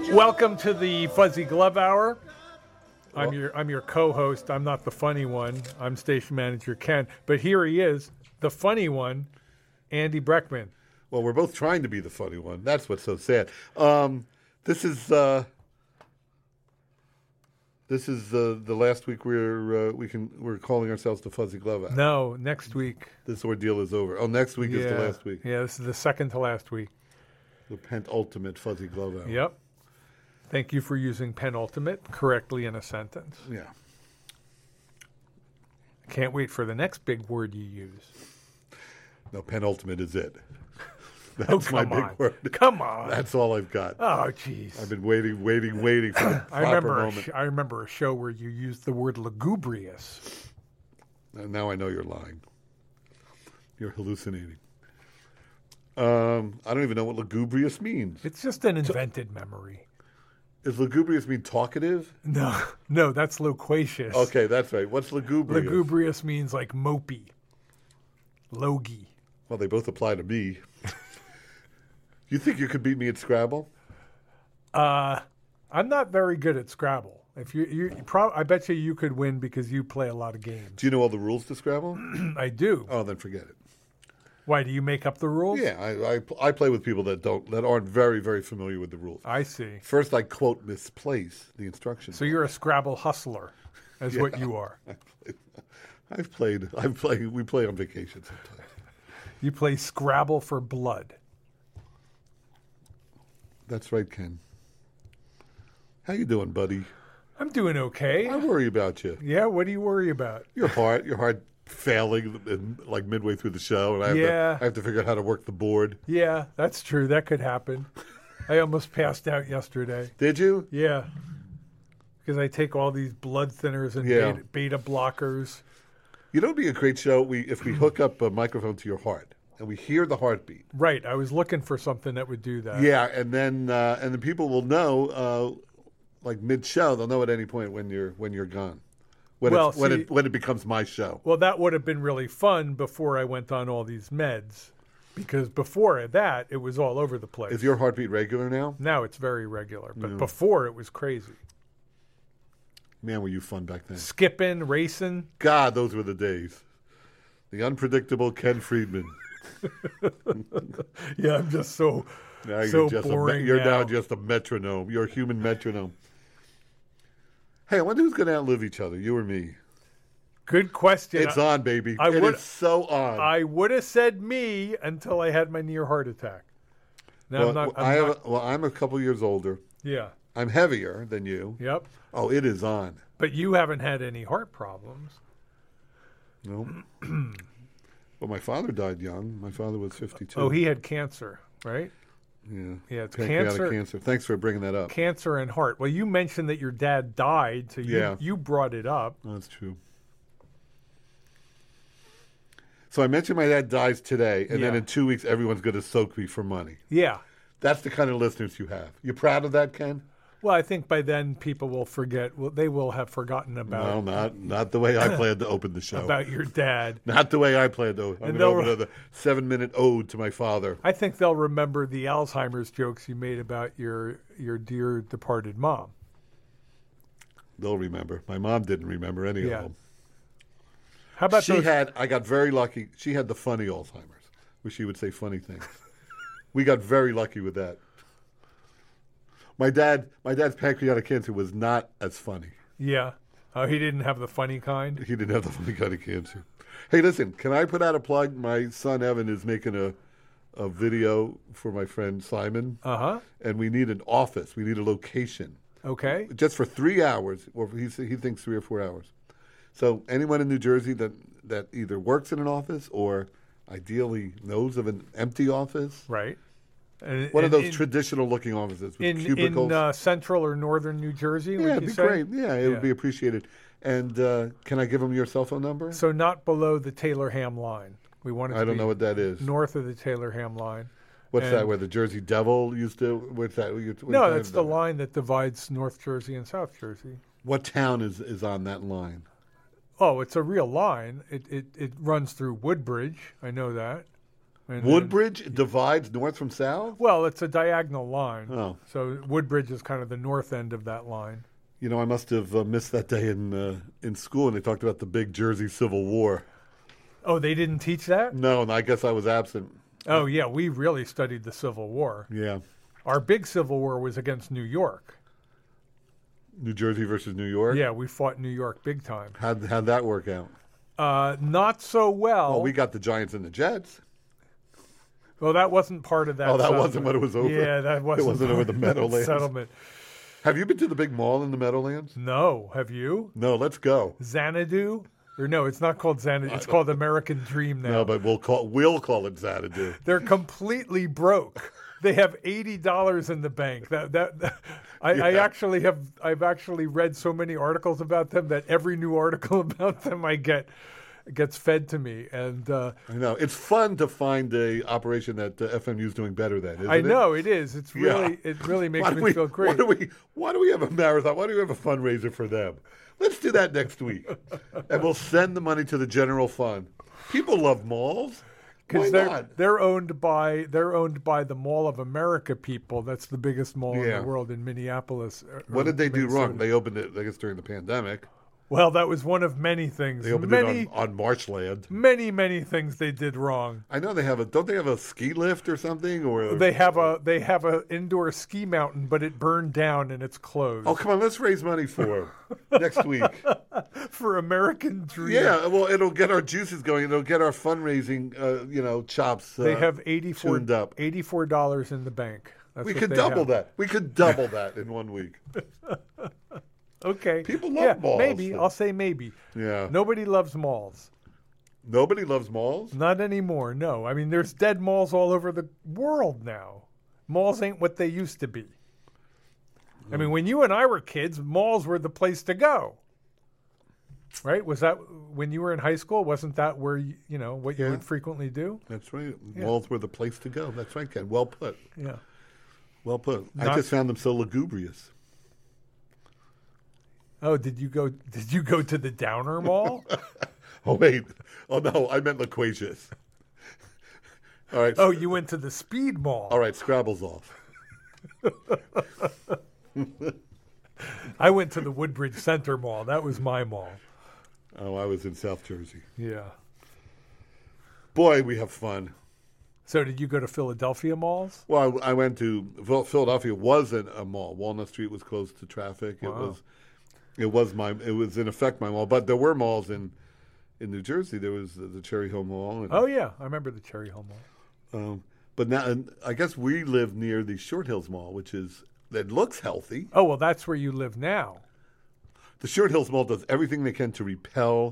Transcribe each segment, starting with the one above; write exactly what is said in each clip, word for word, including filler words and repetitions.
Welcome to the Fuzzy Glove Hour. I'm your I'm your co-host. I'm not the funny one. I'm station manager Ken. But here he is, the funny one, Andy Breckman. Well, we're both trying to be the funny one. That's what's so sad. Um, this is uh, this is uh, the last week we're uh, we can we're calling ourselves the Fuzzy Glove Hour. No, next week. This ordeal is over. Oh, next week yeah. is the last week. Yeah, this is the second to last week. The penultimate Fuzzy Glove Hour. Yep. Thank you for using penultimate correctly in a sentence. Yeah. Can't wait for the next big word you use. No, penultimate is it. That's oh, my come big on. word. Come on. That's all I've got. Oh, jeez. I've been waiting, waiting, waiting for the proper I remember moment. A sh- I remember a show where you used the word lugubrious. And now I know you're lying. You're hallucinating. Um, I don't even know what lugubrious means. It's just an invented memory. Does lugubrious mean talkative? No, no, that's loquacious. Okay, that's right. What's lugubrious? Lugubrious means like mopey, logy. Well, they both apply to me. You think you could beat me at Scrabble? Uh, I'm not very good at Scrabble. If you, you, you prob- I bet you you could win because you play a lot of games. Do you know all the rules to Scrabble? I do. Oh, then forget it. Why, do you make up the rules? Yeah, I, I I play with people that don't that aren't very very familiar with the rules. I see. First, I quote misplace the instructions. So you're a Scrabble hustler, is Yeah. what you are. I've played. I've played. We play on vacation sometimes. You play Scrabble for blood. That's right, Ken. How you doing, buddy? I'm doing okay. I worry about you. Yeah, what do you worry about? Your heart, your heart failing in, like midway through the show, and I have, Yeah. to, I have to figure out how to work the board. Yeah, that's true. That could happen. I almost passed out yesterday. Did you? Yeah. Because I take all these blood thinners and Yeah. beta, beta blockers. You know, it'd be a great show. We if we hook up a microphone to your heart and we hear the heartbeat. Right. I was looking for something that would do that. Yeah, and then uh, and then people will know, uh, like mid show, they'll know at any point when you're when you're gone, when Well, it's, when see- it when it becomes my show. Well, that would have been really fun before I went on all these meds. Because before that, it was all over the place. Is your heartbeat regular now? Now it's very regular. But Yeah. before, it was crazy. Man, were you fun back then? Skipping, racing. God, those were the days. The unpredictable Ken Friedman. Yeah, I'm just so, Now so you're just a, boring me- you're now. now. just a metronome. You're a human metronome. Hey, I wonder who's going to outlive each other, you or me? Good question. It's on, baby. I it would- is so on. I would have said me until I had my near heart attack. Now well, I'm not. I'm I have not- a, well, I'm a couple years older. yeah. I'm heavier than you. Yep. Oh, it is on. But you haven't had any heart problems. No. Well, my father died young. My father was fifty-two. Oh, he had cancer, right? Yeah. Yeah, it's Pancreatic cancer. cancer. Thanks for bringing that up. Cancer and heart. Well, you mentioned that your dad died, so you, Yeah. you brought it up. That's true. So I mentioned my dad dies today, and then Yeah. in two weeks, everyone's going to soak me for money. Yeah. That's the kind of listeners you have. You proud of that, Ken? Well, I think by then people will forget. Well, they will have forgotten about No, not not the way I planned to open the show. about your dad. Not the way I planned to. I'm And going to they'll- open with a seven-minute ode to my father. I think they'll remember the Alzheimer's jokes you made about your your dear departed mom. They'll remember. My mom didn't remember any Yeah. of them. How about She those? had, I got very lucky. She had the funny Alzheimer's, where she would say funny things. We got very lucky with that. My dad, my dad's pancreatic cancer was not as funny. Yeah. Oh, he didn't have the funny kind. He didn't have the funny kind of cancer. Hey, listen, can I put out a plug? My son Evan is making a, a video for my friend Simon, Uh huh. and we need an office. We need a location. Okay. Just for three hours, or he he thinks three or four hours. So anyone in New Jersey that, that either works in an office or ideally knows of an empty office, Right. And, one of and those in, traditional-looking offices with in cubicles. in uh, central or northern New Jersey. yeah, would it'd you be say? great. Yeah, it Yeah. would be appreciated. And uh, can I give him your cell phone number? So not below the Taylor Ham line. We want it to I don't be know what that is. north of the Taylor Ham line. What's and- that? Where the Jersey Devil used to? What's that? What you- what No, kind that's of the devil? line that divides North Jersey and South Jersey. What town is, is on that line? Oh, it's a real line. It it, it runs through Woodbridge. I know that. And then- Woodbridge divides north from south? well, it's a diagonal line. Oh. So Woodbridge is kind of the north end of that line. You know, I must have uh, missed that day in uh, in school, and they talked about the big Jersey Civil War. Oh, they didn't teach that? No, and I guess I was absent. Oh, yeah, we really studied the Civil War. Yeah. Our big Civil War was against New York. New Jersey versus New York? Yeah, we fought New York big time. How'd, how'd that work out? Uh, not so well. Well, we got the Giants and the Jets. Well, that wasn't part of that. Oh, that settlement. wasn't what it was over? Yeah, that wasn't, It wasn't over the part of that Meadowlands? settlement. Have you been to the big mall in the Meadowlands? No, have you? No, let's go. Xanadu? Or no, it's not called Xanadu. It's called American Dream now. No, but we'll call we'll call it Xanadu. They're completely broke. They have eighty dollars in the bank. That that, that I, I Yeah. actually have. I've actually read so many articles about them that every new article about them I get gets fed to me. And uh, I know it's fun to find a operation that uh, F M U is doing better than. Isn't I it? know it is. It's really Yeah. it really makes Why do me we, feel Why great. do we? Why do we have a marathon? Why do we have a fundraiser for them? Let's do that next week, and we'll send the money to the general fund. People love malls. Why Because they're not? they're owned by they're owned by the Mall of America people. That's the biggest mall Yeah. in the world in Minneapolis. or- What or did they do Minnesota. wrong? They opened it, I guess, during the pandemic. Well, that was one of many things. They opened many, it on, on Marshland. many, many things they did wrong. I know they have a. Don't they have a ski lift or something? Or They have a they have a indoor ski mountain, but it burned down and it's closed. Oh, come on! Let's raise money for next week. For American Dream. Yeah, well, it'll get our juices going. It'll get our fundraising, uh, you know, chops. Uh, They have eighty-four tuned up. eighty-four dollars in the bank. That's We what could they double have. that. We could double that in one week. Okay. People love yeah, malls. Maybe. I'll say maybe. Yeah. Nobody loves malls. Nobody loves malls. Not anymore, no. I mean, there's dead malls all over the world now. Malls ain't what they used to be. I mean, when you and I were kids, malls were the place to go. Right? Was that when you were in high school? Wasn't that where, you, you know, what you Yeah. would frequently do? That's right. Yeah. Malls were the place to go. That's right, Ken. Well put. Yeah. Well put. I Not- just found them so lugubrious. Oh, did you go did you go to the Downer Mall? Oh, wait. Oh, no. I meant loquacious. All right. Oh, you went to the Speed Mall. All right. Scrabble's off. I went to the Woodbridge Center Mall. That was my mall. Oh, I was in South Jersey. Yeah. Boy, we have fun. So did you go to Philadelphia malls? Well, I, I went to Phil- Philadelphia. Wasn't a mall. Walnut Street was closed to traffic. It Wow. was, it was my. It was in effect my mall. But there were malls in, in New Jersey. There was the, the Cherry Hill Mall. And, Oh yeah, I remember the Cherry Hill Mall. Um, but now, and I guess we live near the Short Hills Mall, which is that looks healthy. Oh well, that's where you live now. The Short Hills Mall does everything they can to repel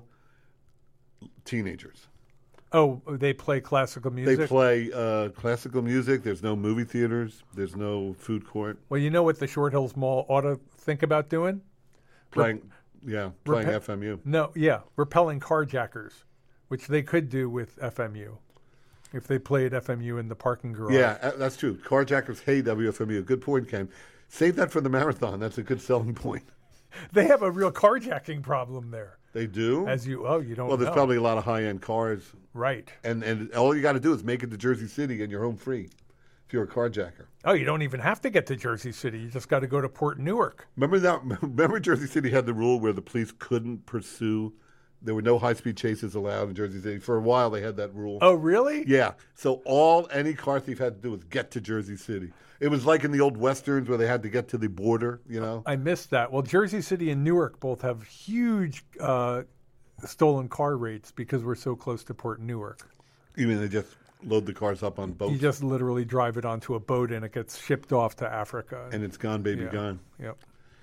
teenagers. Oh, they play classical music. They play uh, classical music. There's no movie theaters. There's no food court. Well, you know what the Short Hills Mall ought to think about doing? Playing, yeah, playing repe- F M U. No, yeah, repelling carjackers, which they could do with F M U if they played F M U in the parking garage. Yeah, uh, that's true. Carjackers hate W F M U. Good point, Ken. Save that for the marathon. That's a good selling point. They have a real carjacking problem there. They do? As you, oh, you don't well, there's know. probably a lot of high-end cars. Right. And and all you got to do is make it to Jersey City and you're home free if you're a carjacker. Oh, you don't even have to get to Jersey City. You just got to go to Port Newark. Remember that? Remember Jersey City had the rule where the police couldn't pursue. There were no high-speed chases allowed in Jersey City. For a while, they had that rule. Oh, really? Yeah. So all any car thief had to do was get to Jersey City. It was like in the old westerns where they had to get to the border, you know? I missed that. Well, Jersey City and Newark both have huge uh, stolen car rates because we're so close to Port Newark. You mean they just load the cars up on boats You just literally drive it onto a boat and it gets shipped off to Africa. and it's gone, baby, yeah. gone. Yep.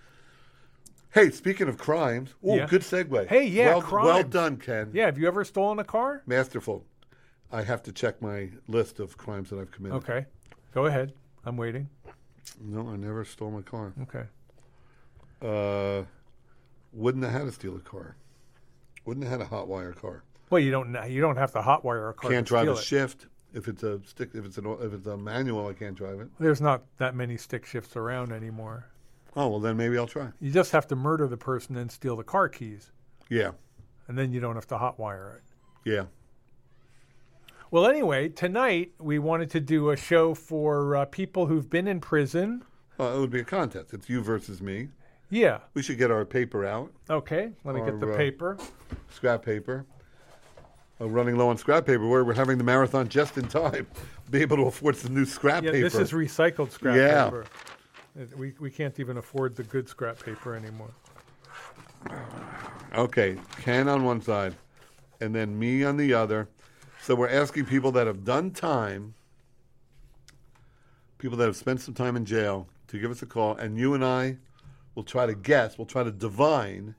Hey, speaking of crimes, oh, Yeah. good segue. Hey, yeah, well, crimes. well done, Ken. Yeah. Have you ever stolen a car? Masterful. I have to check my list of crimes that I've committed. Okay. Go ahead. I'm waiting. No, I never stole my car. Okay. Uh, wouldn't have had to steal a car. Wouldn't have had a hot wire car. Well, you don't you don't have to hotwire a car. Can't to drive steal a it. shift. If it's a stick, if it's an, if it's a manual, I can't drive it. There's not that many stick shifts around anymore. Oh well, then maybe I'll try. You just have to murder the person and steal the car keys, Yeah, and then you don't have to hotwire it. yeah. Well, anyway, tonight we wanted to do a show for uh, people who've been in prison. Uh, it would be a contest. It's you versus me. Yeah. We should get our paper out. Okay. Let me Our, get the uh, paper. Scrap paper. Uh, running low on scrap paper. Where we're having the marathon just in time. Be able to afford some new scrap Yeah, paper. this is recycled scrap Yeah. paper. It- We we can't even afford the good scrap paper anymore. Okay, Ken on one side, and then me on the other. So we're asking people that have done time, people that have spent some time in jail, to give us a call, and you and I will try to guess, we'll try to divine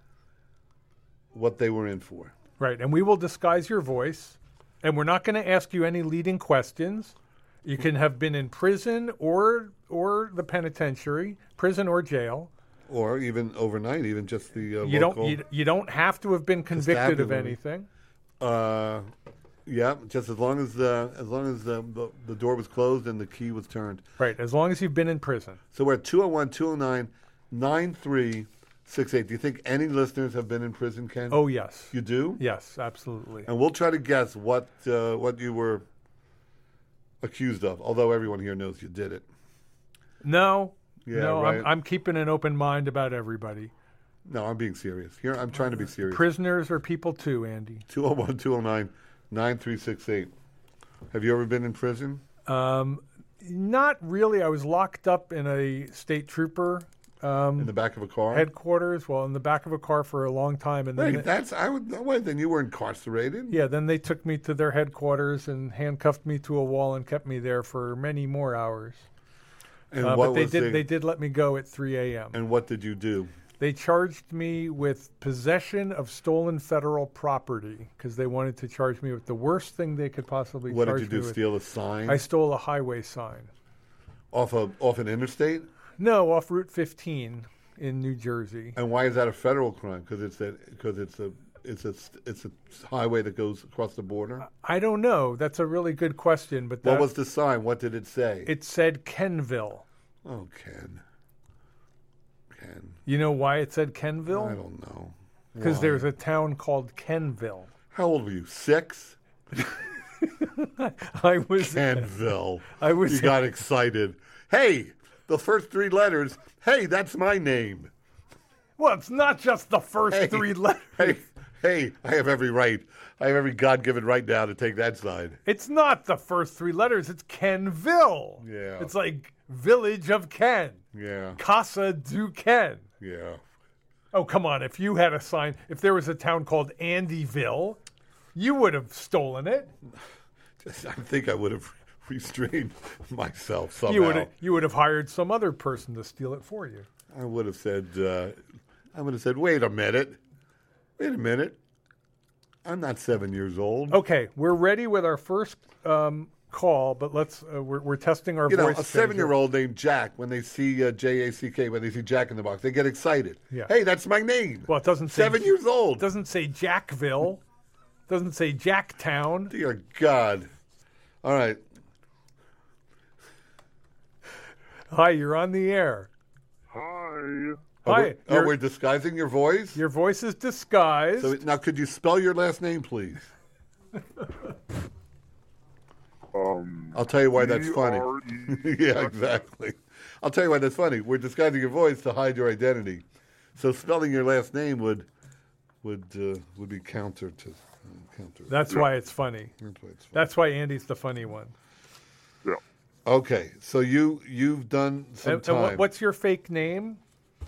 what they were in for. Right, and we will disguise your voice, and we're not going to ask you any leading questions. You can have been in prison or or the penitentiary, prison or jail. Or even overnight, even just the uh, You local. don't you, you don't have to have been convicted of Constabulary. anything. Uh, yeah, just as long as the as long as the, the the door was closed and the key was turned. Right, as long as you've been in prison. So we're at two oh one, two oh nine, nine three six eight. Do you think any listeners have been in prison, Ken? Oh yes, You do? yes, absolutely. And we'll try to guess what uh, what you were accused of, although everyone here knows you did it. No, Yeah, no, right. I'm I'm keeping an open mind about everybody. No, I'm being serious. Here, I'm trying to be serious. Prisoners are people too, Andy. two oh one, two oh nine, nine three six eight. Have you ever been in prison? Um, not really. I was locked up in a state trooper um, In the back of a car? headquarters. Well, in the back of a car for a long time, and then Wait, they- that's, I would, no way, then you were incarcerated? yeah, then they took me to their headquarters and handcuffed me to a wall and kept me there for many more hours. And Uh, what but they was did the, they did let me go at three a.m. and what did you do? They charged me with possession of stolen federal property because they wanted to charge me with the worst thing they could possibly What charge did you me do, with. steal a sign I stole a highway sign. off, a, off an interstate? No, off Route fifteen in New Jersey. And why is that a federal crime? Because it's a because it's a it's a it's a highway that goes across the border. I don't know. That's a really good question, but that, What was the sign? What did it say? it said Kenville. oh, Ken. Ken. You know why it said I Kenville? don't know. Because Why? there's a town called Kenville. How old were you? Six? I was Kenville. I was You got excited. Hey, the first three letters. Hey, that's my name. Well, it's not just the first Hey, three letters. Hey, hey, I have every right. I have every God-given right now to take that side. It's not the first three letters. It's Kenville. Yeah. It's like Village of Ken. Yeah, Casa du Ken. yeah. Oh, come on. If you had a sign, if there was a town called Andyville, you would have stolen it. Just, I think I would have restrained myself somehow. You would have, you would have hired some other person to steal it for you. I would have said, uh, I would have said, wait a minute. Wait a minute. I'm not seven years old. Okay, we're ready with our first um, call, but let's uh, we're, we're testing our You know, voice. a changer. seven-year-old named Jack, when they see uh, J A C K, when they see Jack in the box, they get excited. Yeah. Hey, that's my name. Well, it doesn't say Seven years It old. doesn't say Jackville. Doesn't say Jacktown. Dear God. All right. Hi, you're on the air. Hi. Oh, Hi, we're, oh, your- we're disguising your voice? Your voice is disguised. So now, could you spell your last name, please? Um, I'll tell you why that's funny. E-R-E. Yeah, exactly. I'll tell you why that's funny. We're disguising your voice to hide your identity. So spelling your last name would would uh, would be counter to uh, counter. That's why it's funny. That's why it's funny. That's why Andy's the funny one. Yeah. Okay, so you you've done some And, time. and what, what's your fake name?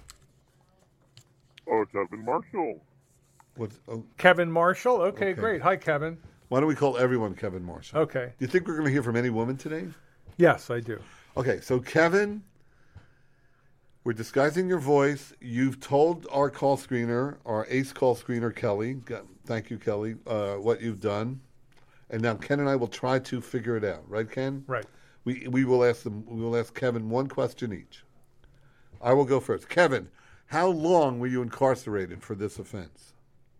Oh, Kevin Marshall. What's- oh, Kevin Marshall. Okay, Okay. great. Hi, Kevin. why don't we call everyone Kevin Marshall? Okay. Do you think we're going to hear from any woman today? Yes, I do. Okay, so Kevin, we're disguising your voice. You've told our call screener, our ace call screener, Kelly, got- thank you, Kelly, uh, what you've done. And now Ken and I will try to figure it out, right, Ken? Right. We we will ask them. We will ask Kevin one question each. I will go first. Kevin, how long were you incarcerated for this offense?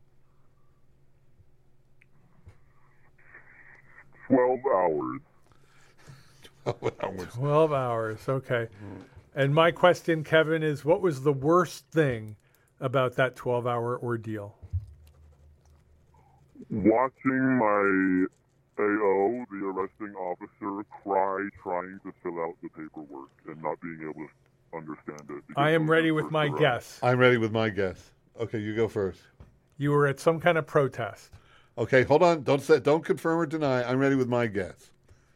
Twelve hours. Hours. twelve hours. Okay. And my question, Kevin, is what was the worst thing about that twelve-hour ordeal? Watching my A O, the arresting officer, cry trying to fill out the paperwork and not being able to understand it. because I it am was ready his with first my arrest. guess. I'm ready with my guess. Okay, you go first. You were at some kind of protest. Okay, hold on. Don't say, don't confirm or deny. I'm ready with my guess.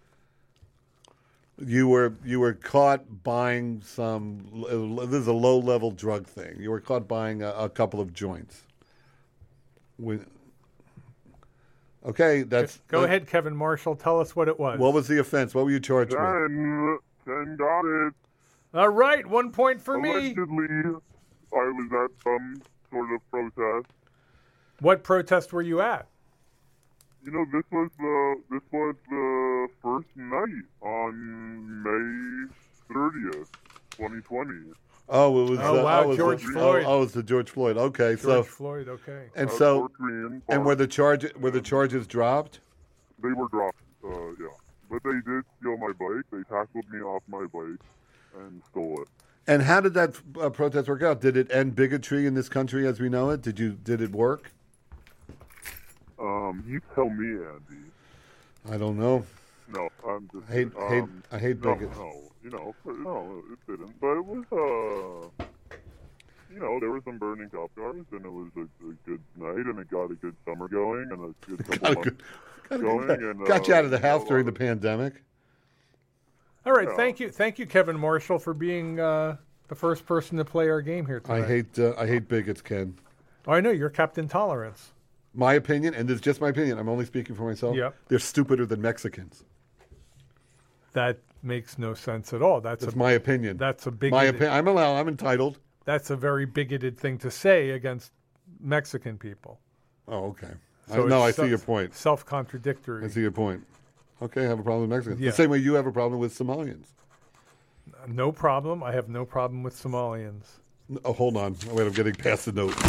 You were you were caught buying some. This is a low level drug thing. You were caught buying a, a couple of joints. With, okay, that's Go that- ahead, Kevin Marshall. Tell us what it was. What was the offense? What were you charged with? Ten, ten got it. All right, one point for me. Allegedly, I was at some sort of protest. What protest were you at? You know, this was the this was the first night on May thirtieth, twenty twenty. Oh, it was. Oh, uh, wow, it was George the, Floyd. Oh, oh, it was the George Floyd. Okay, George so Floyd, okay. and Uh, so Fort Greene and Park. were the charge were the charges dropped? They were dropped, uh, yeah. But they did steal my bike. They tackled me off my bike and stole it. And how did that uh, protest work out? Did it end bigotry in this country as we know it? Did you did it work? Um, you tell me, Andy. I don't know. No, I'm just. I hate um, hate I hate no, bigots. no, you know, no, it didn't. But it was, uh, you know, there were some burning cop cars, and it was a, a good night, and it got a good summer going, and a good couple Got, a months good, got, a going. good- and, got you uh, out of the house a during lot the pandemic. All right, Yeah. thank you, thank you, Kevin Marshall, for being uh, the first person to play our game here today. I hate uh, I hate bigots, Ken. Oh, I know you're Captain Tolerance. My opinion, and this is just my opinion. I'm only speaking for myself. Yep. They're stupider than Mexicans. That makes no sense at all. That's That's a my opinion. that's a my bigoted. opinion. I'm allowed. I'm entitled. That's a very bigoted thing to say against Mexican people. Oh, okay. So I, no, I it's see your self- point. Self-contradictory. I see your point. Okay, I have a problem with Mexicans. Yeah. The same way you have a problem with Somalians. No problem. I have no problem with Somalians. Oh, hold on. Wait, I'm getting past the note.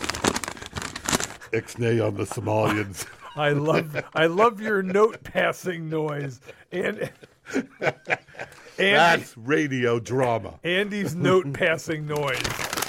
Ixnay on the Somalians. I love I love your note passing noise and Andy, That's radio drama. Andy's note passing noise.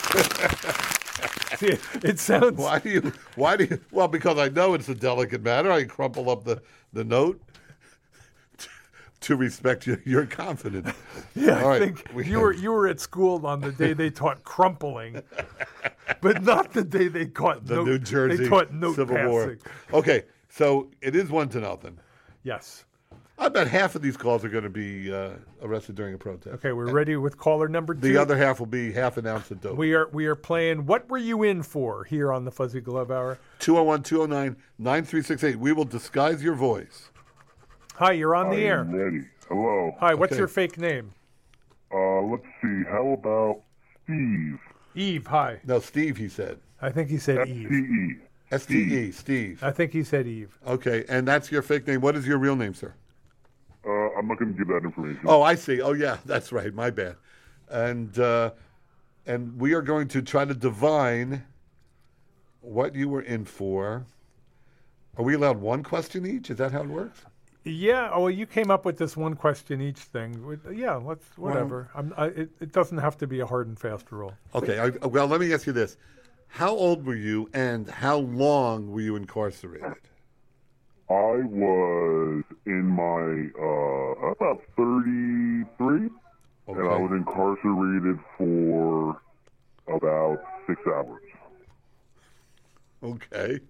See, it sounds Why do you? Why do you? Well, because I know it's a delicate matter. I crumple up the, the note to respect your, your confidence. yeah. All I right, think we- you were you were at school on the day they taught crumpling, but not the day they taught The note, New Jersey they taught note Civil passing. War. Okay, so it is one to nothing. Yes. I bet half of these calls are going to be uh, arrested during a protest. Okay, we're ready with caller number two. The other half will be half an ounce of dope. We are we are playing What Were You In For here on the Fuzzy Glove Hour. two oh one, two oh nine, nine three six eight. We will disguise your voice. Hi, you're on the I air. am ready. Hello. Hi, what's Okay. your fake name? Uh, let's see. How about Steve? Eve, hi. No, Steve, he said. I think he said S T Eve. E. S T E, Steve. I think he said Eve. Okay, and that's your fake name. What is your real name, sir? Uh, I'm not going to give that information. Oh, I see. Oh, yeah, that's right. My bad. And uh, and we are going to try to divine what you were in for. Are we allowed one question each? Is that how it works? Yeah, oh, well, you came up with this one question each thing. With- Yeah, let's, whatever. I'm, I, it, it doesn't have to be a hard and fast rule. Okay. I, well, let me ask you this: how old were you, and how long were you incarcerated? I was in my uh, about thirty-three, and I Okay. was incarcerated for about six hours. Okay.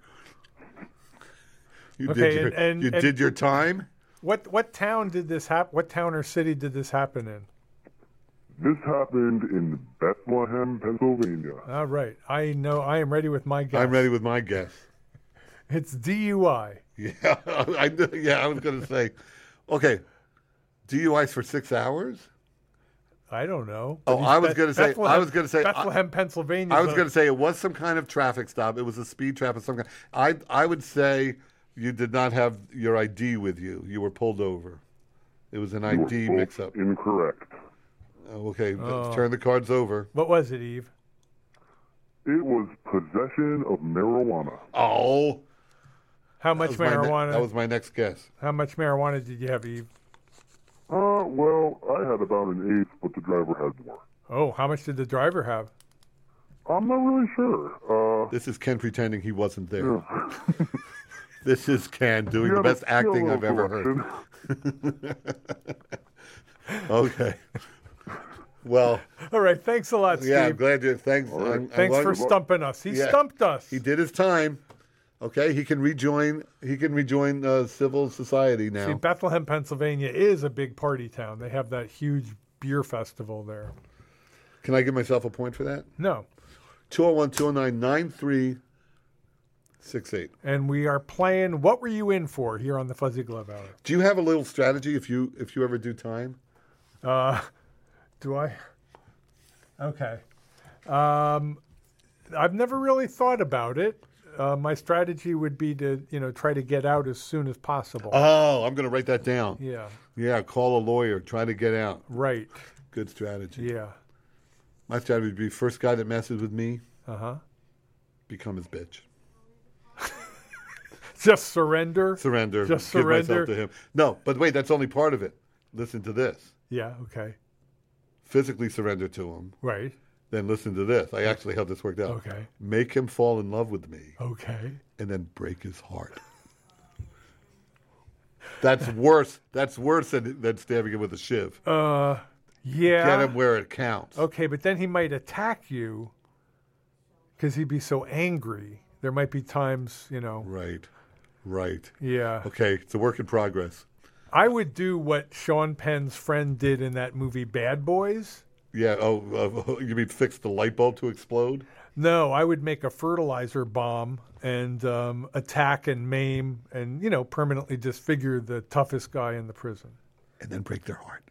You Okay, did your, and- and- you and- did your time. What what town did this happen? What town or city did this happen in? This happened in Bethlehem, Pennsylvania. All right, I know. I am ready with my guess. I'm ready with my guess. It's D U I. Yeah, I knew, yeah, I was going to say, okay, D U Is for six hours. I don't know. Oh, But I was Beth- gonna say- I Bethlehem- was gonna say- I- Bethlehem, Pennsylvania. I was going to say it was some kind of traffic stop. It was a speed trap of some kind. I I would say you did not have your I D with you. You were pulled over. It was an You were I D both mix-up. Incorrect. Oh, okay, Oh. let's turn the cards over. What was it, Eve? It was possession of marijuana. Oh, How that much was my ne- marijuana? that was my next guess. How much marijuana did you have, Eve? Uh, well, I had about an eighth, but the driver had more. Oh, how much did the driver have? I'm not really sure. Uh, This is Ken pretending he wasn't there. yeah. This is Ken doing You the gotta best acting feel I've ever heard. collection. Okay. Well, All right. Thanks a lot, Steve. yeah, I'm glad you. Thanks. All right. I'm, I'm Thanks glad for you- stumping us. He Yeah. stumped us. He did his time. Okay, he can rejoin. He can rejoin uh, civil society now. See, Bethlehem, Pennsylvania is a big party town. They have that huge beer festival there. Can I give myself a point for that? No. two oh one, two oh nine, nine three six eight. And we are playing What Were You In For here on the Fuzzy Glove Hour. Do you have a little strategy if you if you ever do time? Uh, do I? Okay. Um, I've never really thought about it. Uh, my strategy would be to, you know, try to get out as soon as possible. Oh, I'm going to write that down. yeah. Yeah, call a lawyer. Try to get out. Right. Good strategy. Yeah. My strategy would be first guy that messes with me, Uh huh. become his bitch. Just surrender. Surrender. Just give surrender. myself to him. No, but wait, that's only part of it. Listen to this. Yeah. Okay. Physically surrender to him. Right. Then listen to this. I actually have this worked out. Okay. Make him fall in love with me Okay. and then break his heart. That's worse. That's worse than, than stabbing him with a shiv. Uh, yeah. Get him where it counts. Okay, but then he might attack you because he'd be so angry. There might be times, you know. Right. Right. Yeah. Okay, it's a work in progress. I would do what Sean Penn's friend did in that movie Bad Boys. Yeah. Oh, uh, you mean fix the light bulb to explode? No, I would make a fertilizer bomb and um, attack and maim and, you know, permanently disfigure the toughest guy in the prison. And then break their heart.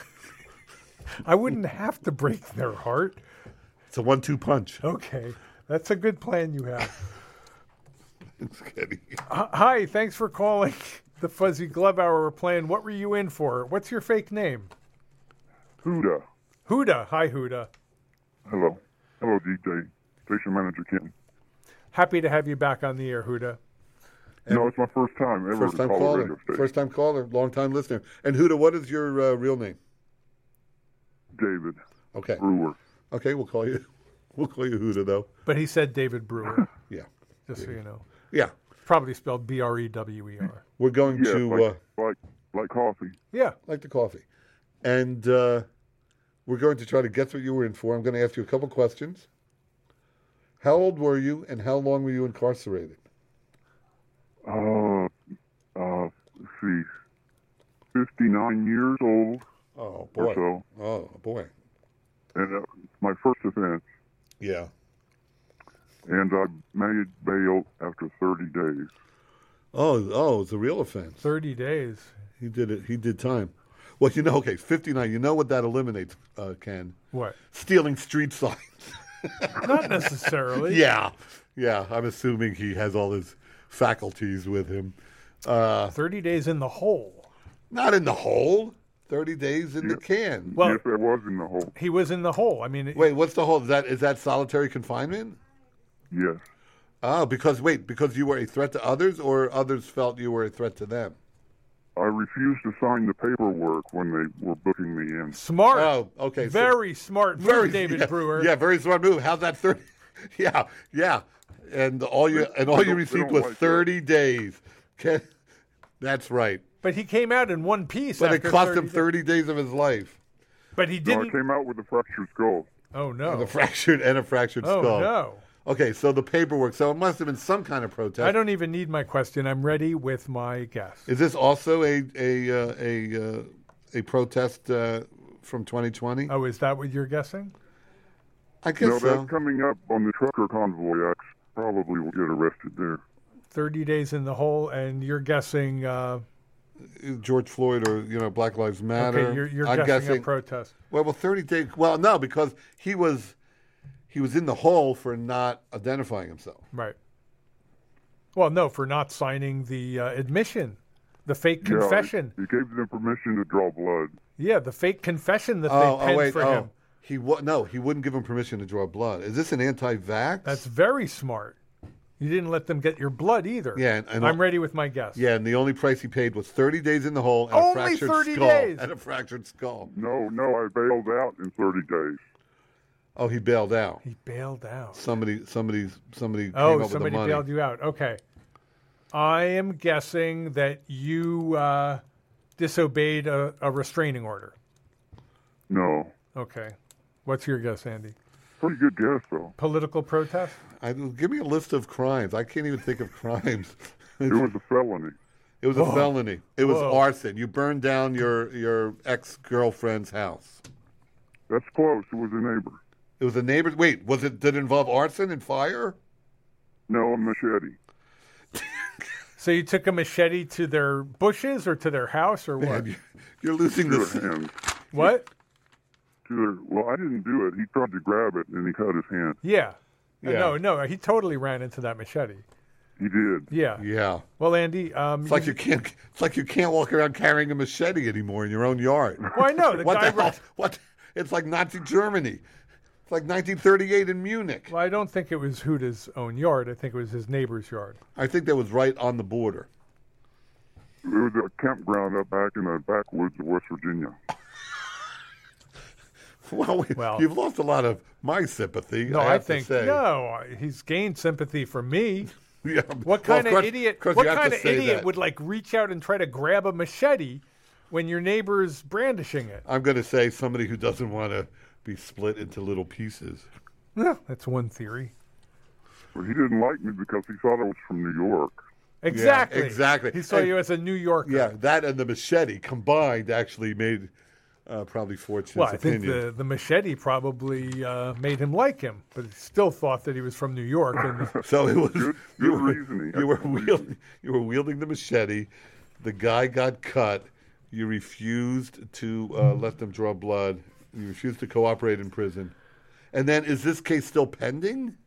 I wouldn't have to break their heart. It's a one-two punch. Okay, that's a good plan you have. It's kidding. H- Hi, thanks for calling the Fuzzy Glove Hour. We're playing What Were You In For? What's your fake name? Huda. Huda. Hi, Huda. Hello. Hello, D J. Station Manager Ken. Happy to have you back on the air, Huda. No, it's my first time ever First to time call a caller. radio station. First time caller. Long time listener. And Huda, what is your uh, real name? David Okay. Brewer. Okay, we'll call you. We'll call you Huda though. But he said David Brewer, Yeah. just so you know. Yeah. Probably spelled B R E W E R. We're going Yeah, to like, uh, like like coffee. Yeah. like the coffee, and uh, we're going to try to guess what you were in for. I'm going to ask you a couple questions. How old were you, and how long were you incarcerated? Uh, uh, let's see, fifty-nine years old Oh or so, Oh boy. and uh, my first offense. Yeah. And I made bail after thirty days. Oh, oh, it's a real offense. thirty days. He did it. He did time. Well, you know, okay, fifty-nine. You know what that eliminates, uh, Ken? What? Stealing street signs. Not necessarily. Yeah, yeah. I'm assuming he has all his faculties with him. Uh, thirty days in the hole. not in the hole. Thirty days in the can. Well- yes, I was in the hole. He was in the hole. I mean, it- Wait, what's the hole? Is that is that solitary confinement? Yes. Oh, because wait, because you were a threat to others, or others felt you were a threat to them. I refused to sign the paperwork when they were booking me in. smart. Oh, okay. so- Very smart. Move, very David yeah, Brewer. Yeah, very smart move. How's that thirty? Yeah, yeah. And all you and all They you don't- they received don't was like that. thirty days. Ken, that's right. But he came out in one piece. But it after cost thirty him days. thirty days of his life. But he No, I didn't. came out with a fractured skull. Oh no. And a fractured and a fractured Oh skull. no. Okay, so the paperwork. So it must have been some kind of protest. I don't even need my question. I'm ready with my guess. Is this also a a uh, a uh, a protest uh, from twenty twenty? Oh, is that what you're guessing? I guess No, so. that's coming up on the trucker convoy. I probably will get arrested there. thirty days in the hole, and you're guessing. Uh, George Floyd or you know Black Lives Matter. okay, you're, you're I'm guessing, guessing. a protest. well, well, thirty days. Well, no, because he was he was in the hole for not identifying himself. Right. Well, no, for not signing the uh, admission, the fake Yeah, confession. he gave them permission to draw blood. Yeah, the fake confession that Oh, they oh penned wait, for oh, him. he wa- no, he wouldn't give him permission to draw blood. Is this an anti-vax? That's very smart. You didn't let them get your blood either. Yeah, and- and I'm all- ready with my guess. yeah, and the only price he paid was thirty days in the hole and Only a fractured thirty skull. days? And a fractured skull. No, no, I bailed out in thirty days. Oh, he bailed out. He bailed out. Somebody, somebody, somebody. Oh, came up somebody with the money. bailed you out. Okay. I am guessing that you uh, disobeyed a, a restraining order. No. Okay. What's your guess, Andy? Pretty good guess, though. Political protest? I, give me a list of crimes. I can't even think of crimes. It was a felony. It was a felony. It was Whoa. arson. You burned down your, your ex-girlfriend's house. That's close. It was a neighbor. It was a neighbor. Wait, was it? Did it involve arson and fire? No, a machete. So you took a machete to their bushes or to their house or what? Man, you- you're losing To this. their hand. What? To their, well, I didn't do it. He tried to grab it, and he cut his hand. Yeah. Uh, Yeah. No, no, he totally ran into that machete. He did. Yeah. Yeah, Well, Andy, um, it's like you can't. It's like you can't walk around carrying a machete anymore in your own yard. well, I know the What guy. the hell? ran- What? It's like Nazi Germany. It's like nineteen thirty-eight in Munich. Well, I don't think it was Huda's own yard. I think it was his neighbor's yard. I think that was right on the border. It was a campground up back in the backwoods of West Virginia. Well, we, Well- you've lost a lot of my sympathy. No, I, I, have think to say. no. He's gained sympathy from me. Yeah. What Well, kind of, course- idiot? course What you have kind to of say idiot that. would like reach out and try to grab a machete when your neighbor's brandishing it? I'm going to say somebody who doesn't want to be split into little pieces. Yeah, that's one theory. But he didn't like me because he thought I was from New York. Exactly. exactly. He saw And- you as a New Yorker. Yeah, that and the machete combined actually made uh, probably Fortune's Well, I think opinion. the, the machete probably uh, made him like him, but he still thought that he was from New York. And So it was Good- you, good were, reasoning. you were wielding you were wielding the machete. The guy got cut. You refused to uh, let them draw blood. You refused to cooperate in prison. And then, is this case still pending?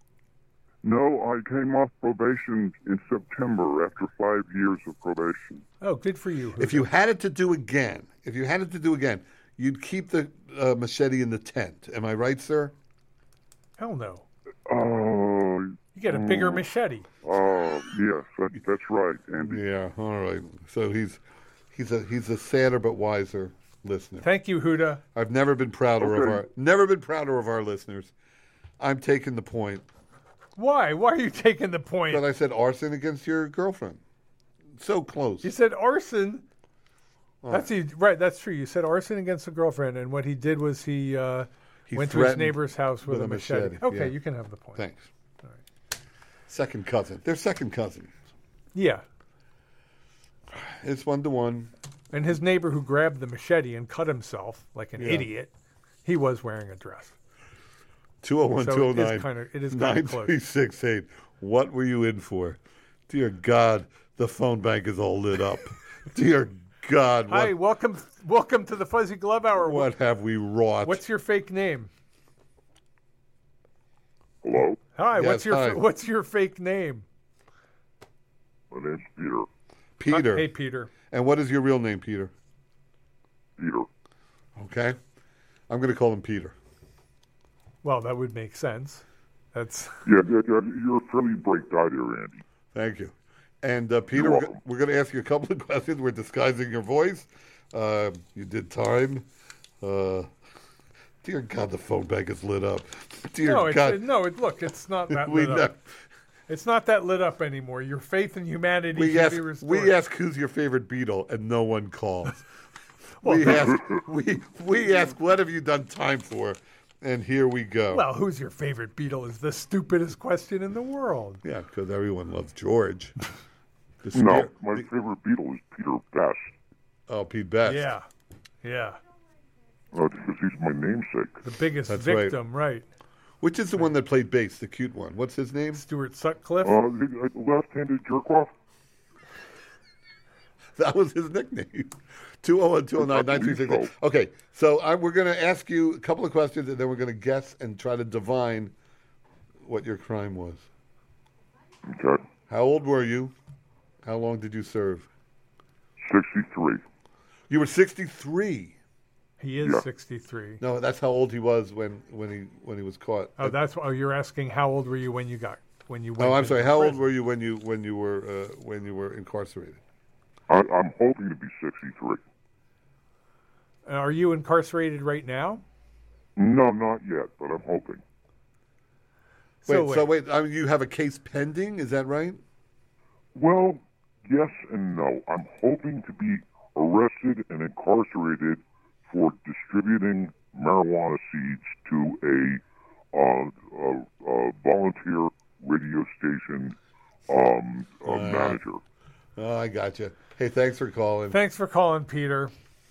No, I came off probation in September after five years of probation. oh, good for you. If you had it to do again, if you had it to do again, you'd keep the uh, machete in the tent. Am I right, sir? Hell no. Oh, You get a bigger machete. uh, yes, that, that's right, Andy. Yeah. All right. So he's he's a he's a sadder but wiser listener. Thank you, Huda. I've never been prouder of Okay. our never been prouder of our listeners. I'm taking the point. Why? Why are you taking the point? But I said arson against your girlfriend. So close. You said arson. That's he, right. That's true. You said arson against a girlfriend, and what he did was he, uh, He went to his threatened neighbor's house with, with a a machete. machete, Okay, yeah. you can have the point. Thanks. Second cousin. They're second cousins. Yeah, It's one to one. and his neighbor who grabbed the machete and cut himself like an Yeah. idiot, he was wearing a dress. two oh one, So two oh it is nine, kinda- it is kinda nine close. three six eight. What were you in for? Dear God, the phone bank is all lit up. Dear God, what, Hi, welcome, welcome to the Fuzzy Glove Hour. what have we wrought? What's your fake name? Hello, Hi, Yes, what's your hi. what's your fake name? my name's Peter. Peter. Hey, Peter. And what is your real name, Peter? Peter. Okay. I'm going to call him Peter. Well, that would make sense. That's Yeah, yeah, yeah, you're a fairly bright guy there, Andy. Thank you. And uh, Peter, You're we're, welcome. go- we're going to ask you a couple of questions. We're disguising your voice. Uh, you did time. Uh, dear God, the phone bank is lit up. Dear no, it's, God. it, no. It, look, it's not that we, lit ne- up. It's not that lit up anymore. Your faith in humanity we, should ask, be restored. we ask who's your favorite Beatle, and no one calls. Well, we, ask, we, we ask, what have you done time for? And here we go. Well, who's your favorite Beatle is the stupidest question in the world. yeah, because everyone loves George. The No, scare- my the- favorite Beatle is Peter Best. oh, Pete Best. Yeah, yeah. Uh, because he's my namesake. The biggest That's right. victim, right. Which is the one that played bass, the cute one? What's his name? Stuart Sutcliffe. Uh, the- uh, left-handed jerk-off? That was his nickname. two oh one, two oh nine, nine three six eight. Okay, so I, we're going to ask you a couple of questions, and then we're going to guess and try to divine what your crime was. Okay. How old were you? How long did you serve? sixty-three. You were sixty-three. He is Yeah. sixty-three. No, that's how old he was when, when he when he was caught. Oh, that's oh. You're asking how old were you when you got when you went? Oh, I'm into sorry. How old prison. were you when you when you were uh, when you were incarcerated? I, I'm hoping to be sixty-three. Uh, Are you incarcerated right now? No, not yet, but I'm hoping. Wait, So so wait. I mean, you have a case pending? Is that right? Well, yes and no. I'm hoping to be arrested and incarcerated for distributing marijuana seeds to a, uh, a, a volunteer radio station um, uh, Uh, manager. Oh, I got you. Hey, thanks for calling. Thanks for calling, Peter.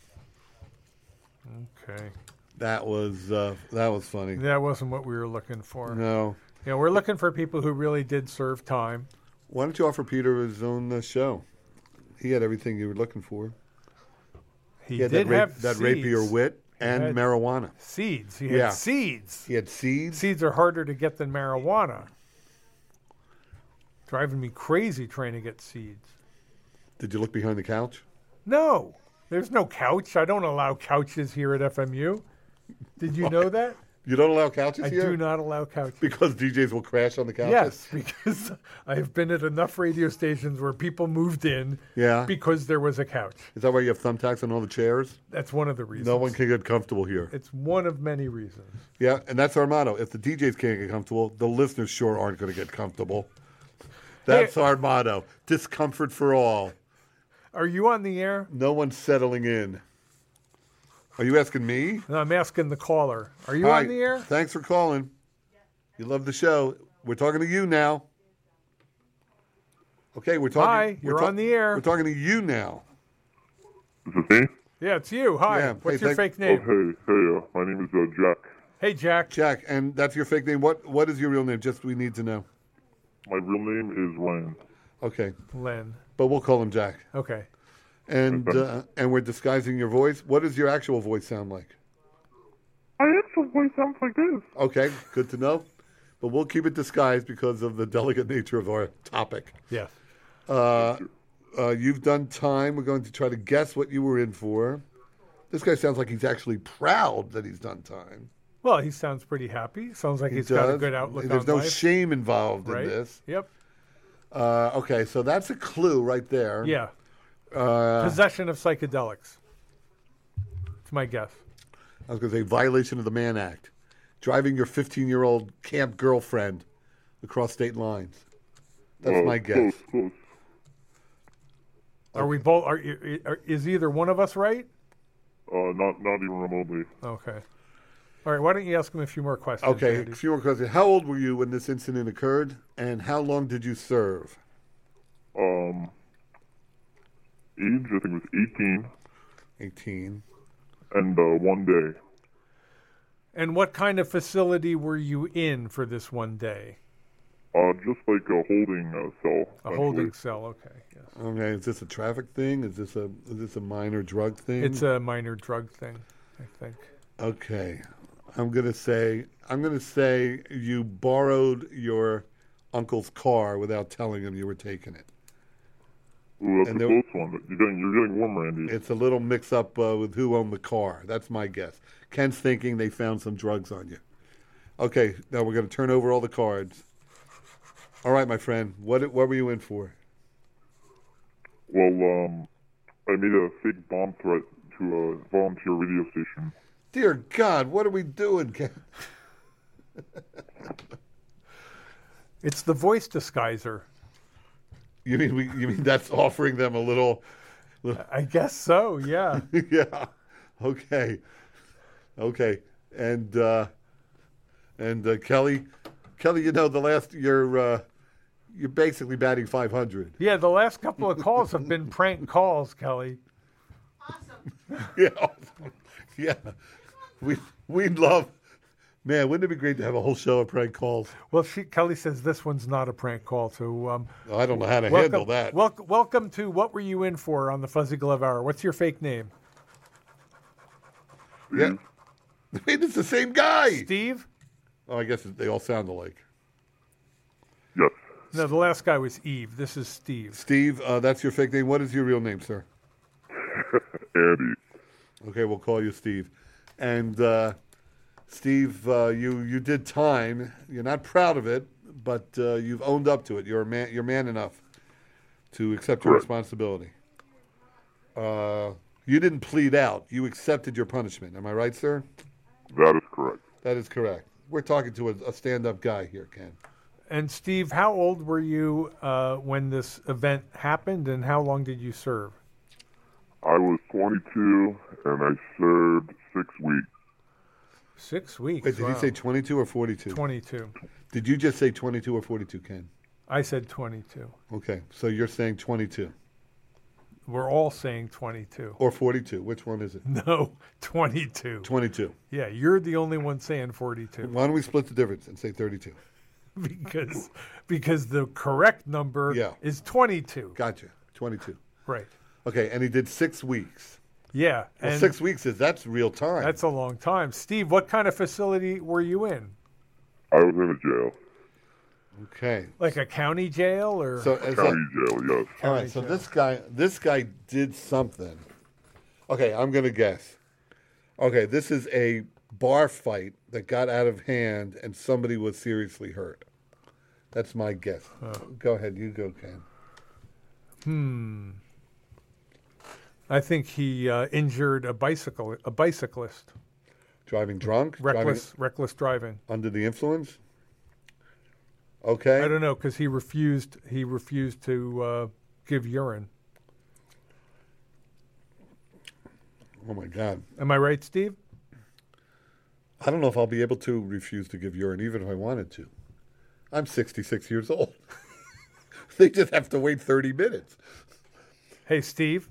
Okay. That was uh, that was funny. That wasn't what we were looking for. No. Yeah, we're looking for people who really did serve time. Why don't you offer Peter his own uh, show? He had everything you were looking for. He, He had did that, rape, have that seeds. rapier wit and had- marijuana. Seeds. He had Yeah. seeds. He had seeds. Seeds are harder to get than marijuana. Driving me crazy trying to get seeds. Did you look behind the couch? No, there's no couch. I don't allow couches here at F M U. Did you know that? You don't allow couches I here? do not allow couches. Because D Js will crash on the couches? Yes, because I have been at enough radio stations where people moved in Yeah. because there was a couch. Is that why you have thumbtacks on all the chairs? That's one of the reasons. No one can get comfortable here. It's one of many reasons. Yeah, and that's our motto. If the D Js can't get comfortable, the listeners sure aren't going to get comfortable. That's Hey- our motto. Discomfort for all. Are you on the air? No one's settling in. Are you asking me? No, I'm asking the caller. Are you Hi. on the air? Thanks for calling. You love the show. We're talking to you now. Okay, we're talking. Hi, we're you're on the air. We're talking to you now. Is this me? Yeah, it's you. Hi. Yeah, What's hey, your thank- fake name? Oh, hey, hey, uh, my name is uh, Jack. Hey, Jack. Jack, and that's your fake name. What What is your real name? Just we need to know. My real name is Len. Okay, Len. but we'll call him Jack. Okay. And uh, and we're disguising your voice. What does your actual voice sound like? My actual voice sounds like this. Okay, good to know. But we'll keep it disguised because of the delicate nature of our topic. Yes. Uh, uh, you've done time. We're going to try to guess what you were in for. This guy sounds like he's actually proud that he's done time. Well, he sounds pretty happy. Sounds like He he's got a does. good outlook There's on no life. shame involved right? in this. Yep. Uh, okay, so that's a clue right there. Yeah. Uh, Possession of psychedelics. It's my guess. I was going to say violation of the Mann Act. Driving your fifteen-year-old camp girlfriend across state lines. That's Uh, my guess. Close, close. Are we both? Are, you- are is either one of us right? Uh, not, not even remotely. Okay. All right. Why don't you ask him a few more questions? Okay, Andy? a few more questions. How old were you when this incident occurred, and how long did you serve? Um, age, I think it was eighteen, eighteen. and uh, one day. And what kind of facility were you in for this one day? Uh, just like a holding uh, cell. A essentially. holding cell. Okay. Yes. Okay, is this a traffic thing? Is this a is this a minor drug thing? It's a minor drug thing, I think. Okay, I'm gonna say I'm gonna say you borrowed your uncle's car without telling him you were taking it. Ooh, that's And a there- close one. But you're getting, you're getting warm, Randy. It's a little mix up uh, with who owned the car. That's my guess. Ken's thinking they found some drugs on you. Okay, now we're gonna turn over all the cards. All right, my friend, what what were you in for? Well, um, I made a fake bomb threat to a volunteer radio station. Dear God, what are we doing, Ken? It's the voice disguiser. You mean we? You mean that's offering them a little? I guess so. Yeah. Yeah. Okay. Okay. And uh, and uh, Kelly, Kelly, you know the last you're uh, you're basically batting five hundred. Yeah. The last couple of calls have been prank calls, Kelly. Yeah. Yeah. We we'd love. Man, wouldn't it be great to have a whole show of prank calls? Well, she, Kelly says this one's not a prank call. So, um, I don't know how to welcome, handle that. Welcome, welcome to What Were You In For on the Fuzzy Glove Hour. What's your fake name? Yeah. Wait, it's the same guy. Steve? Oh, I guess they all sound alike. Yes. No, the last guy was Eve. This is Steve. Steve, uh, that's your fake name. What is your real name, sir? Andy. Okay, we'll call you Steve. And uh, Steve, uh, you you did time. You're not proud of it, but uh, you've owned up to it. You're a man. You're man enough to accept your Correct. responsibility. Uh, you didn't plead out. You accepted your punishment. Am I right, sir? That is correct. That is correct. We're talking to a, a stand-up guy here, Ken. and Steve, how old were you uh, when this event happened, and how long did you serve? I was twenty-two, and I served six weeks. Six weeks. Wait, did wow. you say twenty-two or forty-two? twenty-two. Did you just say twenty-two or forty-two, Ken? I said twenty-two. Okay, so you're saying twenty-two. We're all saying twenty-two. Or forty-two. Which one is it? No, twenty-two. twenty-two. Yeah, you're the only one saying forty-two. Why don't we split the difference and say thirty-two? because because the correct number Yeah. is twenty-two. Gotcha. twenty-two. Right. Okay, and he did six weeks. Yeah. Well, and six weeks is that's real time. that's a long time. Steve, what kind of facility were you in? I was in a jail. Okay. Like a county jail or So as County a, jail, yes. all right, county so jail? this guy this guy did something. Okay, I'm gonna guess. Okay, this is a bar fight that got out of hand and somebody was seriously hurt. That's my guess. Go ahead, you go, Ken. Hmm. I think he uh, injured a bicycle a bicyclist. Driving drunk? Reckless reckless driving. Driving under the influence? Okay. I don't know because he refused he refused to uh, give urine. Oh my God. Am I right, Steve? I don't know if I'll be able to refuse to give urine even if I wanted to. I'm sixty-six years old. They just have to wait thirty minutes. Hey, Steve.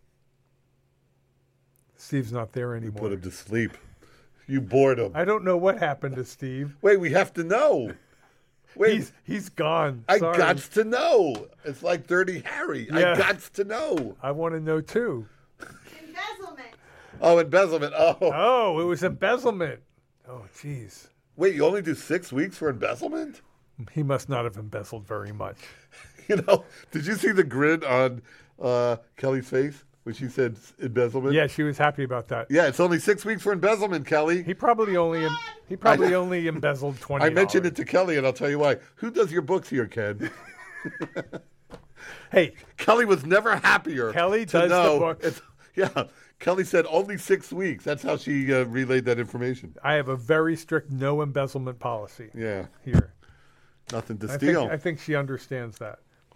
Steve's not there You anymore. put him to sleep. You bored him. I don't know what happened to Steve. Wait, we have to know. Wait, He's he's gone. I Sorry. got to know. It's like Dirty Harry. Yeah. I got to know. I want to know too. Embezzlement. Oh, embezzlement. Oh. Oh, it was embezzlement. Oh, jeez. Wait, you only do six weeks for embezzlement? He must not have embezzled very much. You know, did you see the grin on uh, Kelly's face when she said embezzlement? Yeah, she was happy about that. Yeah, it's only six weeks for embezzlement, Kelly. He probably only em- he probably only embezzled twenty. I mentioned it to Kelly, and I'll tell you why. Who does your books here, Ken? Hey, Kelly was never happier. Kelly to does the know books. it's- Yeah, Kelly said only six weeks. That's how she uh, relayed that information. I have a very strict no embezzlement policy Yeah, here. nothing to I steal. think, I think she understands that.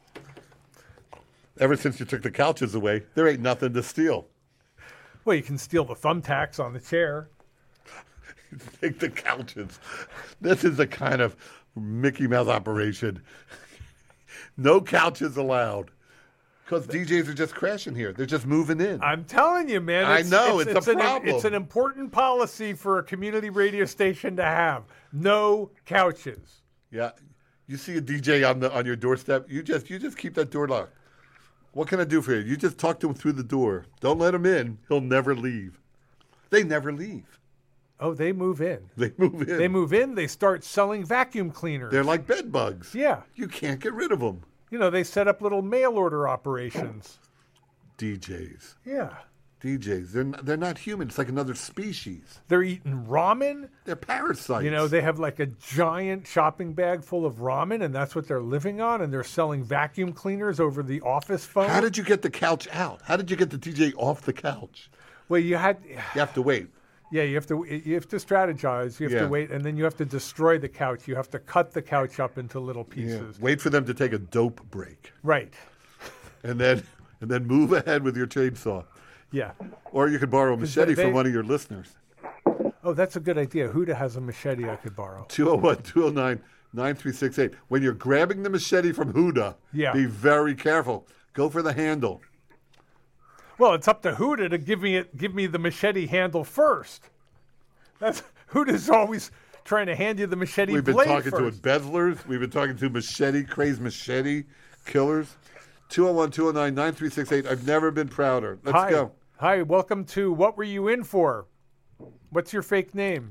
Ever since you took the couches away, there ain't nothing to steal. Well, you can steal the thumbtacks on the chair. Take the couches. This is a kind of Mickey Mouse operation. No couches allowed. Because D Js are just crashing here. They're just moving in. I'm telling you, man. I know, it's a an, problem. It's an important policy for a community radio station to have. No couches. Yeah. You see a D J on the on your doorstep, you just you just keep that door locked. What can I do for you? You just talk to him through the door. Don't let him in. He'll never leave. They never leave. Oh, they move in. They move in. They move in. They start selling vacuum cleaners. They're like bed bugs. Yeah. You can't get rid of them. You know, they set up little mail order operations. D Js. Yeah. D Js. They're not, they're not human. It's like another species. They're eating ramen. They're parasites. You know, they have like a giant shopping bag full of ramen, and that's what they're living on, and they're selling vacuum cleaners over the office phone. How did you get the couch out? How did you get the D J off the couch? Well, you had... You have to wait. Yeah, you have to you have to strategize. You have Yeah. to wait, and then you have to destroy the couch. You have to cut the couch up into little Yeah. pieces. Wait for them to take a dope break. Right. And then and then move ahead with your chainsaw. Yeah. Or you could borrow a machete they- from one of your listeners. Oh, that's a good idea. Huda has a machete I could borrow. two oh one, two oh nine, nine three six eight. When you're grabbing the machete from Huda, Yeah. be very careful. Go for the handle. Well, it's up to Huda to give me it. Give me the machete handle first. That's Huda's always trying to hand you the machete We've been blade talking first. to embezzlers. We've been talking to machete, crazed machete killers. two oh one, two oh nine, nine three six eight. I've never been prouder. Let's Hi. go. Hi, welcome to What Were You In For? What's your fake name?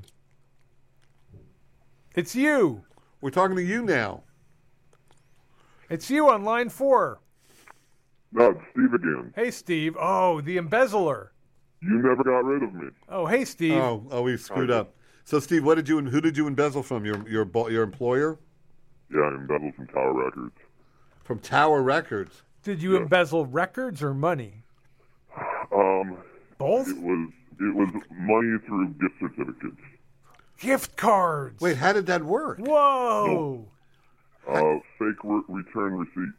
It's you. We're talking to you now. It's you on line four. No, it's Steve again. Hey, Steve. Oh, the embezzler. You never got rid of me. Oh, hey, Steve. Oh, oh, we screwed up. So, Steve, what did you and who did you embezzle from? Your your bo- your employer? Yeah, I embezzled from Tower Records. From Tower Records. Did you embezzle records or money? Um, Both? it was it was money through gift certificates. Gift cards. Wait, how did that work? Whoa. uh, fake re- return receipts.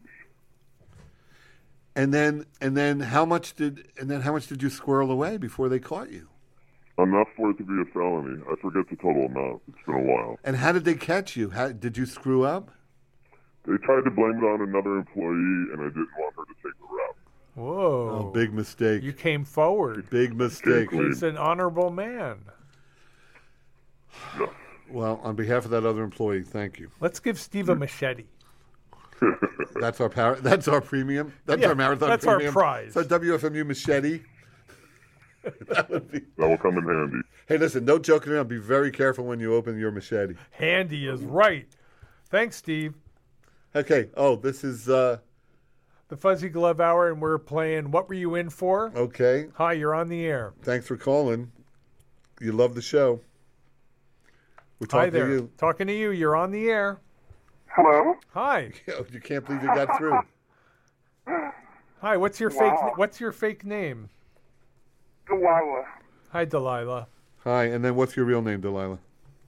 And then, and then, how much did, and then how much did you squirrel away before they caught you? Enough for it to be a felony. I forget the total amount. It's been a while. And how did they catch you? How did you screw up? They tried to blame it on another employee, and I didn't want her to take the rap. Whoa. Oh, big mistake. You came forward. Big mistake. Clean. He's an honorable man. Yes. Well, on behalf of that other employee, thank you. Let's give Steve a machete. That's our power. That's our premium. That's Yeah, our marathon that's our premium. prize. So W F M U machete. That would be. That will come in handy. Hey, listen, no joking around. Be very careful when you open your machete. Handy is right. Thanks, Steve. Okay. Oh, this is uh, The Fuzzy Glove Hour, and we're playing What Were You In For? okay. Hi, you're on the air. Thanks for calling. You love the show. We're Hi talking there. to you. Talking to you. You're on the air. Hello? Hi. Yo, you can't believe you got through. Hi, what's your Wow. fake what's your fake name? Delilah. Hi, Delilah. Hi, and then what's your real name, Delilah?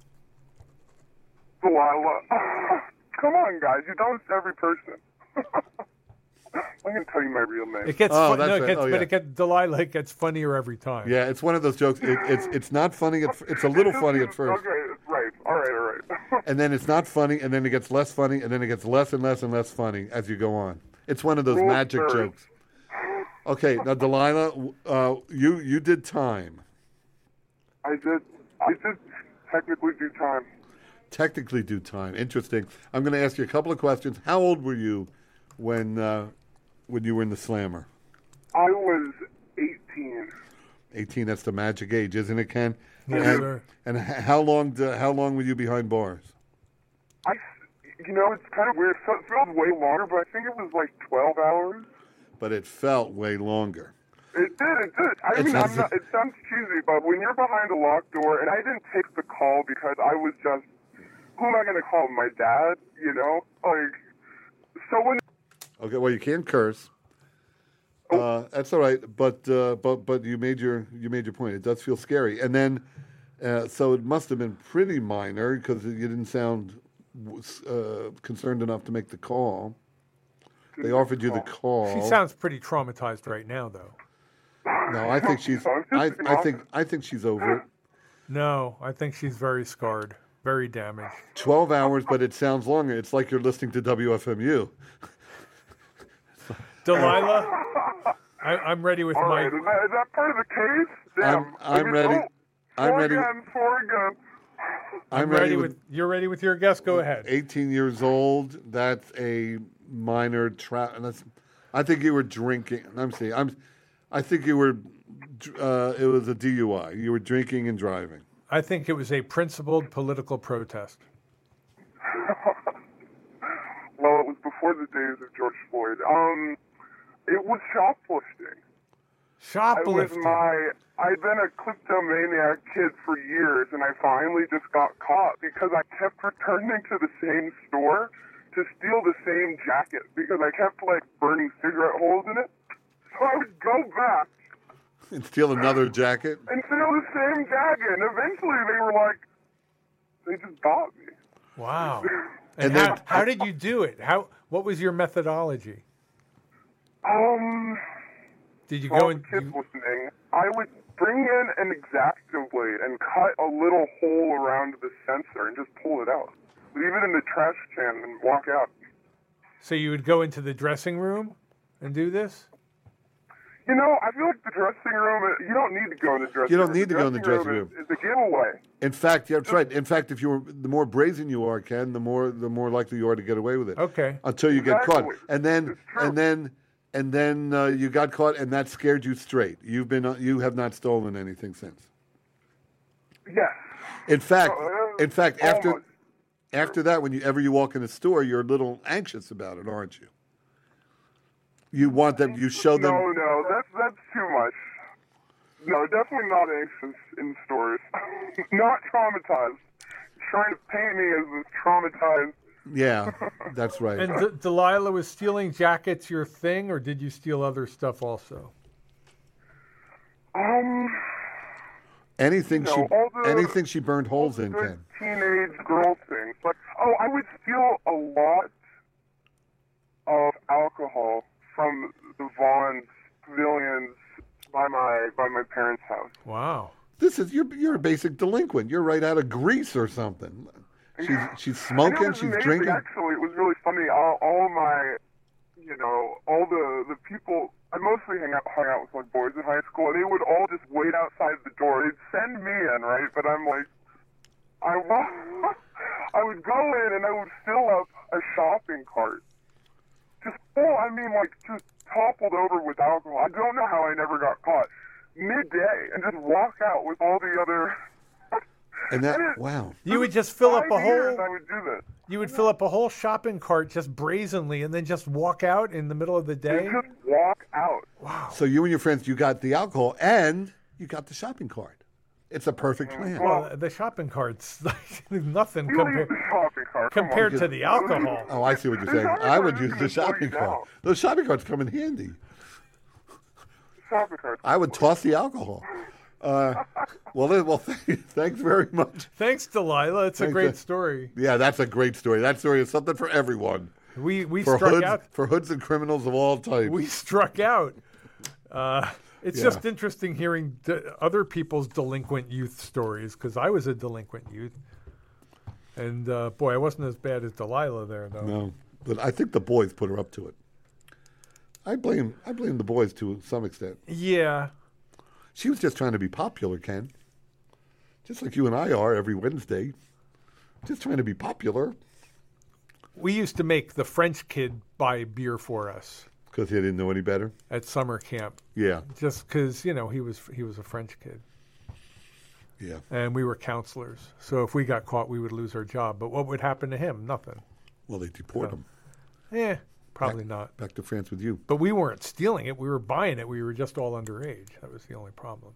Delilah. Come on, guys. You don't every person. I'm going to tell you my real name. It gets Oh, fun, that's no, it right. gets, Oh, but yeah. it gets Delilah. It gets funnier every time. Yeah, it's one of those jokes. It, it's it's not funny. At, it's a little funny at first, Okay, right. All right, all right. and then it's not funny, and then it gets less funny, and then it gets less and less and less funny as you go on. It's one of those Rule magic third. jokes. Okay, now Delilah, uh, you you did time. I did, I did technically do time. Technically, do time. Interesting. I'm going to ask you a couple of questions. How old were you when uh, when you were in the Slammer? I was eighteen. eighteen. That's the magic age, isn't it, Ken? Yes, and, sir. and h- how long? Do, how long were you behind bars? I, you know, it's kind of weird. It felt, felt way longer, but I think it was like twelve hours. But it felt way longer. It did, it did. I It mean, sounds- I'm not, it sounds cheesy, but when you're behind a locked door, and I didn't take the call because I was just, who am I going to call? My dad, you know? Like, so when, Okay, well, you can't curse. Uh, that's all right, but uh, but but you made your you made your point. It does feel scary, and then uh, so it must have been pretty minor because you didn't sound uh, concerned enough to make the call. They offered you the call. She sounds pretty traumatized right now, though. No, I think she's. I, I think I think she's over it. No, I think she's very scarred, very damaged. Twelve hours, but it sounds longer. It's like you're listening to W F M U. Delilah, I, I'm ready with all my. right, is that, is that part of the case? Damn. I'm- I'm Okay, ready. oh, I'm four ready. Again, four again. I'm ready with. You're ready with your guess. Go ahead. eighteen years old. That's a minor trap. And that's. I think you were drinking. I'm saying. I'm. I think you were. Uh, it was a D U I. You were drinking and driving. I think it was a principled political protest. Well, it was before the days of George Floyd. Um, it was shoplifting. I was Shoplifting. my, I'd been a kleptomaniac kid for years, and I finally just got caught because I kept returning to the same store to steal the same jacket because I kept, like, burning cigarette holes in it. So I would go back And steal another jacket. and steal the same jacket, and eventually they were like, they just got me. Wow. And And, then- how, how did you do it? How? What was your methodology? Um... Did you For go all and the kids you, listening, I would bring in an X-Acto blade and cut a little hole around the sensor and just pull it out. Leave it in the trash can and walk out. so you would go into the dressing room and do this? You know, I feel like the dressing room, you don't need to go in the dressing room. You don't need to go in the dressing Is, is a giveaway. In fact, yeah, that's right. In fact, if you were, the more brazen you are, Ken, the more the more likely you are to get away with it. Okay. Until you get caught, Exactly. and then It's true. and then and then uh, you got caught, and that scared you straight. You've been uh, you have not stolen anything since. Yes. In fact, Uh, in fact, after almost. after that, whenever you walk in a store, you're a little anxious about it, aren't you? You want them. You show them. No, no, that's, that's too much. No, definitely not anxious in stores. Not traumatized. Trying to paint me as this traumatized. Yeah, that's right. And D- Delilah, was stealing jackets your thing, or did you steal other stuff also? Um... Anything No, she all the- anything she burned holes in, Good Ken. teenage girl things. Like, Oh, I would steal a lot of alcohol from the Vaughn's pavilions by my by my parents' house. Wow. This is you're you're a basic delinquent. You're right out of Greece or something. She's she's smoking. And it was She's amazing, drinking. Actually, it was really funny. All, all my, you know, all the the people. I mostly hang out hung out with like boys in high school, and they would all just wait outside the door. They'd send me in, right? But I'm like, I wa- I would go in and I would fill up a shopping cart. Just full. I mean, like just toppled over with alcohol. I don't know how I never got caught. Midday, and just walk out with all the other. And that And it- wow. You would just fill up Five a years whole. I would do this. You would fill up a whole shopping cart just brazenly, and then just walk out in the middle of the day. And just walk out. Wow. So you and your friends, you got the alcohol and you got the shopping cart. It's a perfect plan. Well, the shopping cart's like nothing You leave compared the shopping cart. Come on. compared to the alcohol. Oh, I see what you're The saying. shopping I would cart use is the gonna slow you shopping cart. down. Those shopping carts come in handy. Shopping cart. I would toss the alcohol. Uh, well, then, well, thanks very much. Thanks, Delilah. It's a Thanks, great uh, story. Yeah, that's a great story. That story is something for everyone. We we For struck hoods, out. for hoods and criminals of all types. We struck out. Uh, it's Yeah. just interesting hearing d- other people's delinquent youth stories because I was a delinquent youth, and uh, boy, I wasn't as bad as Delilah there though. No, but I think the boys put her up to it. I blame I blame the boys to some extent. Yeah, She was just trying to be popular, Ken. Just like you and I are every Wednesday. Just trying to be popular we used to make the French kid buy beer for us because he didn't know any better. at summer camp, Yeah, just because you know he was he was a French kid. yeah. And we were counselors. So if we got caught, we would lose our job. But what would happen to him? Nothing. Well, they deport No. him Eh, probably not. back to France with you. But we weren't stealing it. We were buying it. We were just all underage. That was the only problem.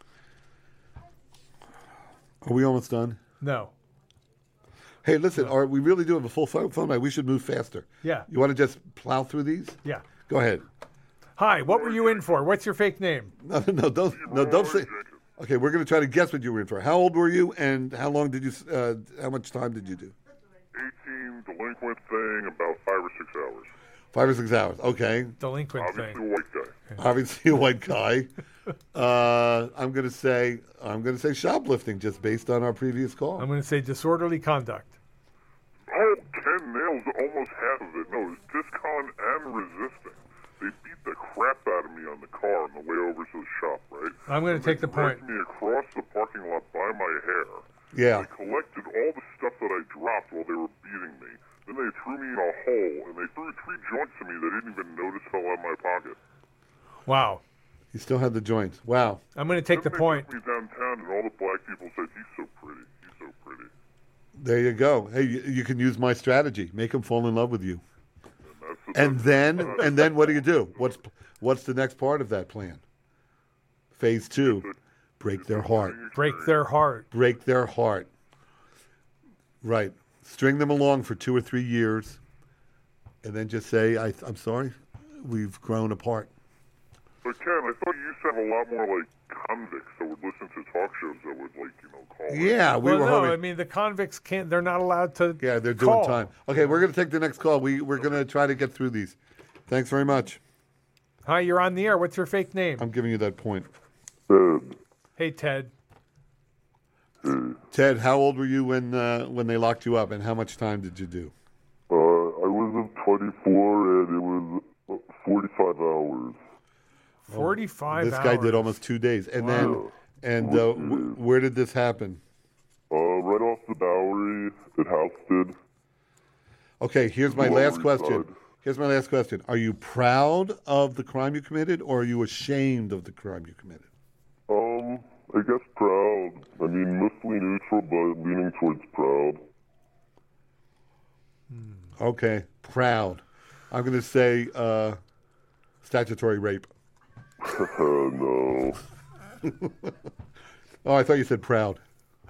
Are we almost done? No. Hey, listen, are we really do have a full phone phone line? We should move faster. Yeah. You want to just plow through these? Yeah. Go ahead. Hi, what were you in for? What's your fake name? No, no, no, don't, no, don't say. Okay, we're going to try to guess what you were in for. How old were you, and how long did you? Uh, how much time did you do? eighteen delinquent thing, about five or six hours. Five or six hours. Okay, Delinquent Obviously, a thing. white guy. obviously a white guy. Uh, I'm going to say I'm going to say shoplifting, just based on our previous call. I'm going to say disorderly conduct. Oh, Ken nails almost half of it. No, it's discon and resisting. They beat the crap out of me on the car on the way over to the shop, right? I'm going to take the point. Dragged me across the parking lot by my hair. Yeah. They collected all the stuff that I dropped while they were beating me. Then they threw me in a hole, and they threw three joints at me that I didn't even notice fell out of my pocket. Wow. You still had the joints. Wow. I'm going to take the Then point. They took me downtown, and all the black people said, "He's so pretty. He's so pretty." There you go. Hey, you, you can use my strategy. Make them fall in love with you. And, that's the, And then, and then, what do you do? What's what's the next part of that plan? Phase two: break their heart. Break their heart. Break their heart. Right. String them along for two or three years, and then just say, I, "I'm sorry, we've grown apart." But Ken, I thought you used to have a lot more like convicts that would listen to talk shows that would like you know call. in. Yeah, we well, were no, hoping. I mean, the convicts can't, they're not allowed to. Yeah, they're doing call. time. Okay, we're going to take the next call. We we're going to try to get through these. Thanks very much. Hi, you're on the air. What's your fake name? I'm giving you that point. Ted, Hey, Ted. Ted, how old were you when uh, when they locked you up, and how much time did you do? uh, I was twenty-four, and it was uh, forty-five hours. forty-five This hours. guy did almost two days, and then and uh, w- where did this happen? Uh, right off the Bowery at Houston. Okay, here's my Lower last East question. Side. Here's my last question. Are you proud of the crime you committed, or are you ashamed of the crime you committed? Um, I guess proud. I mean, mostly neutral, but leaning towards proud. Okay, proud. I'm going to say uh, statutory rape. Uh, no. Oh, I thought you said proud.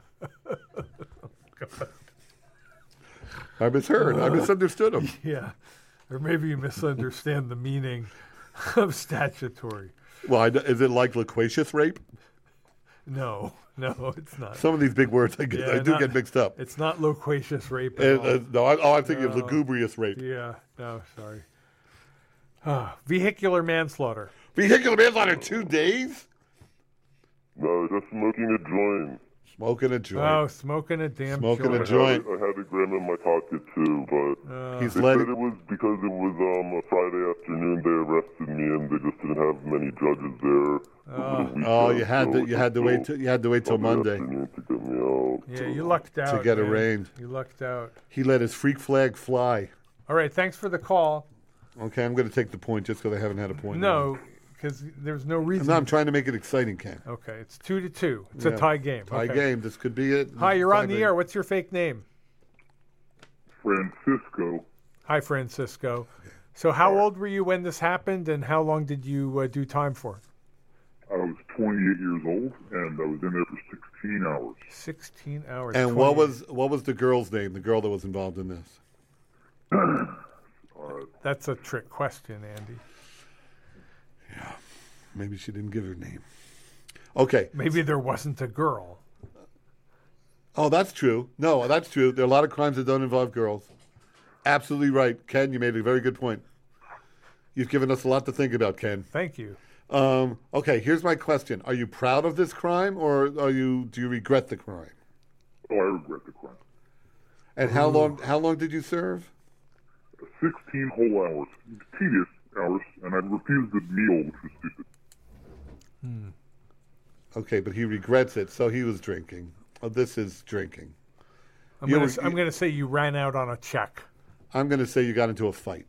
I misheard. I misunderstood him. Yeah. Or maybe you misunderstand the meaning of statutory. Well, I, is it like loquacious rape? No, no, it's not. Some of these big words I get, Yeah, I do not- get mixed up. It's not loquacious rape at Uh, all. uh, no, I, oh, I'm thinking of No. lugubrious rape. Yeah, no, sorry. Ah, vehicular manslaughter. Vehicular manslaughter, two days? No, just smoking a joint. Smoking a joint. Oh, smoking a damn Smoking a joint. I joint. had, I had a gram in my pocket too, but Uh, He's they letting. said it was because it was um, a Friday afternoon. They arrested me, and they just didn't have many judges there. It was a Oh, weekend, you had so to. it You had to was wait. still Till, you had to wait till Sunday Monday. afternoon to get me out. yeah, so- you lucked out. get man. arraigned. You lucked out. He let his freak flag fly. All right, thanks for the call. Okay, I'm going to take the point just because I haven't had a point. No, because there's no reason. No, I'm trying to make it exciting, Ken. Okay, it's two to two. It's Yeah. a tie game. Tie Okay. game. This could be it. Hi, you're on the Tiebreak. air. What's your fake name? Francisco. Hi, Francisco. So, how old were you when this happened, and how long did you uh, do time for? I was twenty-eight years old, and I was in there for sixteen hours. Sixteen hours. And what twenty. was what was the girl's name? The girl that was involved in this. That's a trick question, Andy. Maybe she didn't give her name. Okay. Maybe there wasn't a girl. Oh, that's true. No, that's true. There are a lot of crimes that don't involve girls. Absolutely right, Ken. You made a very good point. You've given us a lot to think about, Ken. Thank you. Um, okay, here's my question: are you proud of this crime, or are you do you regret the crime? Oh, I regret the crime. And how long how long did you serve? sixteen whole hours. Tedious hours, and I refused the meal, which was stupid. Okay, but he regrets it, so he was drinking. Oh, this is drinking. I'm You going were- to I'm going to say you ran out on a check. I'm going to say you got into a fight.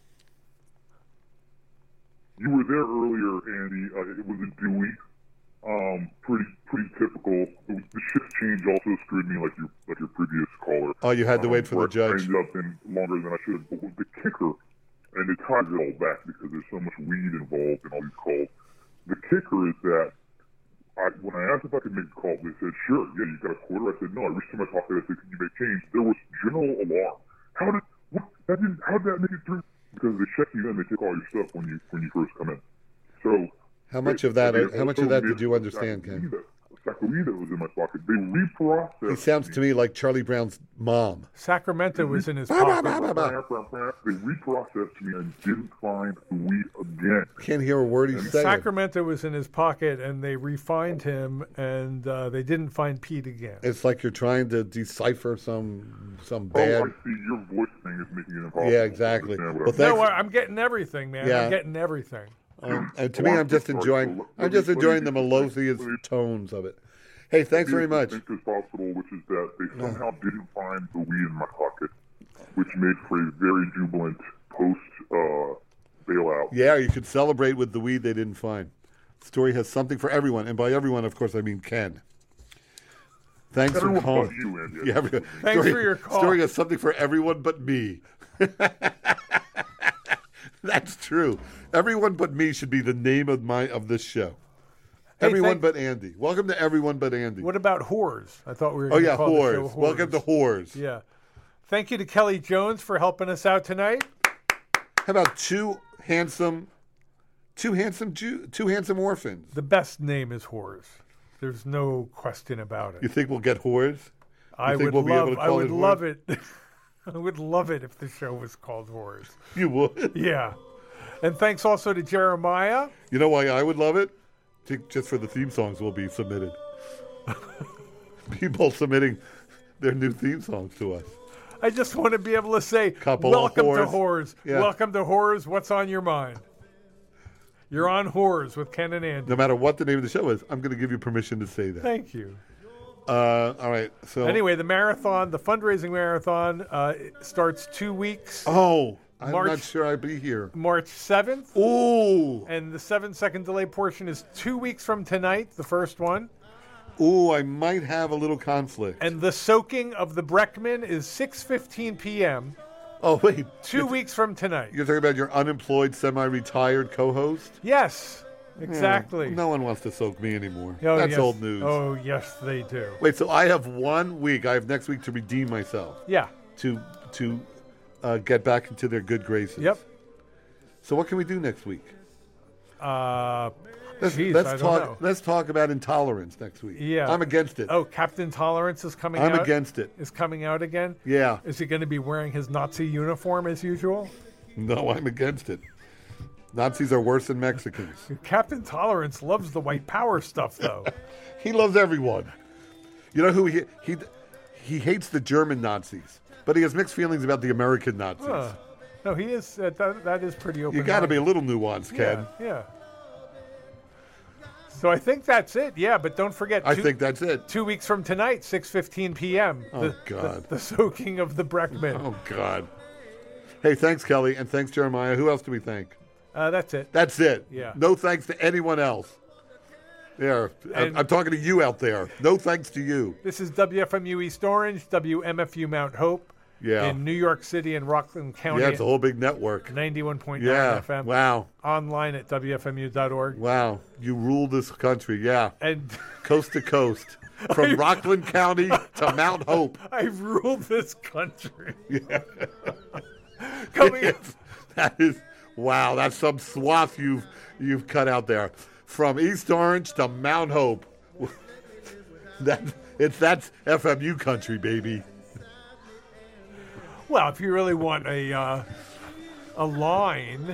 You were there earlier, Andy. Uh, it was a Dewey. Um, pretty pretty typical. It was, the shift change also screwed me, like your like your previous caller. Oh, you had to Um, wait for the where judge. I ended up in longer than I should have. But with the kicker, and it ties it all back because there's so much weed involved in all these calls. The kicker is that I, when I asked if I could make a call, they said, "Sure, yeah, you got a quarter." I said, "No." I reached in my pocket. I said, "Can you make change?" There was general alarm. How did what? That didn't. How did that make it through? Because they check you in, they take all your stuff when you when you first come in. So How much of that? How much of that did you understand, Ken? A sack of weed that was in my pocket. They reprocessed. He sounds to me like Charlie Brown's mom. Sacramento was in his Bah, bah, pocket. bah, bah, bah. They reprocessed me and didn't find the weed again. Can't hear a word he's saying. Sacramento was in his pocket, and they refined him, and uh, they didn't find Pete again. It's like you're trying to decipher some some Oh, I bad. see. Your voice thing is making it impossible. Yeah, to exactly. understand Well, what I'm thanks- No, I- I'm getting everything, man. Yeah. I'm getting everything. Um, and to me, I'm just enjoying. I'm just enjoying the melodious tones of it. Hey, thanks very much. I think as possible, which is that they somehow didn't find the weed in my pocket, which made for a very jubilant post uh, bailout. Yeah, you could celebrate with the weed they didn't find. The story has something for everyone, and by everyone, of course, I mean Ken. Thanks Everyone for calling. but you, Andy. Yeah, everyone- Thanks story, for your call. Story has something for everyone but me. That's true. Everyone but me should be the name of my of this show. Hey, everyone thank- but Andy. Welcome to Everyone But Andy. What about whores? I thought we were oh going to yeah, call the show whores. Welcome to whores. Yeah. Thank you to Kelly Jones for helping us out tonight. How about two handsome, two handsome Jew, two handsome orphans? The best name is whores. There's no question about You it. think we'll get whores? I think would we'll be able love. to I call would it whores? love it. I would love it if the show was called Whores. You would. Yeah. And thanks also to Jeremiah. You know why I would love it? Ju- Just for the theme songs will be submitted. People submitting their new theme songs to us. I just want to be able to say, Couple of welcome to whores. Whores. Yeah. Welcome to Whores. What's on your mind? You're on Whores with Ken and Andy. No matter what the name of the show is, I'm going to give you permission to say that. Thank you. Uh, all right. So Anyway, the marathon, the fundraising marathon, uh, it starts two weeks, Oh, I'm March- not sure I'd be here. March seventh. Ooh. And the seven second delay portion is two weeks from tonight, the first one. Ooh, I might have a little conflict. And the soaking of the Breckman is six fifteen p.m., oh, wait. two You're, weeks from tonight. you're talking about your unemployed, semi-retired co-host? Yes, exactly. No one wants to soak me anymore. Oh, That's yes. old news. Oh, yes, they do. Wait, so I have one week. I have next week to redeem myself. Yeah. To to uh, get back into their good graces. Yep. So what can we do next week? Uh, Let's, Jeez, let's I don't talk. know. Let's talk about intolerance next week. Yeah. I'm against it. Oh, Captain Tolerance is coming I'm out. against it. Is coming out again. Yeah. Is he going to be wearing his Nazi uniform as usual? No, I'm against it. Nazis are worse than Mexicans. Captain Tolerance loves the white power stuff, though. He loves everyone. You know who he he he hates the German Nazis, but he has mixed feelings about the American Nazis. Huh. No, he is. Uh, that, that is pretty open. You got to be a little nuanced, Ken. Yeah, yeah. So I think that's it. Yeah, but don't forget. I two, think that's it. Two weeks from tonight, six fifteen p.m. Oh, the, God. The, the soaking of the Breckman. Oh, God. Hey, thanks, Kelly, and thanks, Jeremiah. Who else do we thank? Uh, that's it. That's it. Yeah. No thanks to anyone else. There. I'm, And- I'm talking to you out there. No thanks to you. This is W F M U East Orange, W M F U Mount Hope, Yeah. in New York City and Rockland County. Yeah, it's a whole big network. ninety-one point nine Yeah. F M. Wow. Online at W F M U dot org. Wow. You rule this country. Yeah. And Coast to coast. From Rockland County to Mount Hope. I've ruled this country. Coming Yes. That is, wow, that's some swath you've you've cut out there. From East Orange to Mount Hope. That it's that's F M U country, baby. Well, if you really want a uh, a line,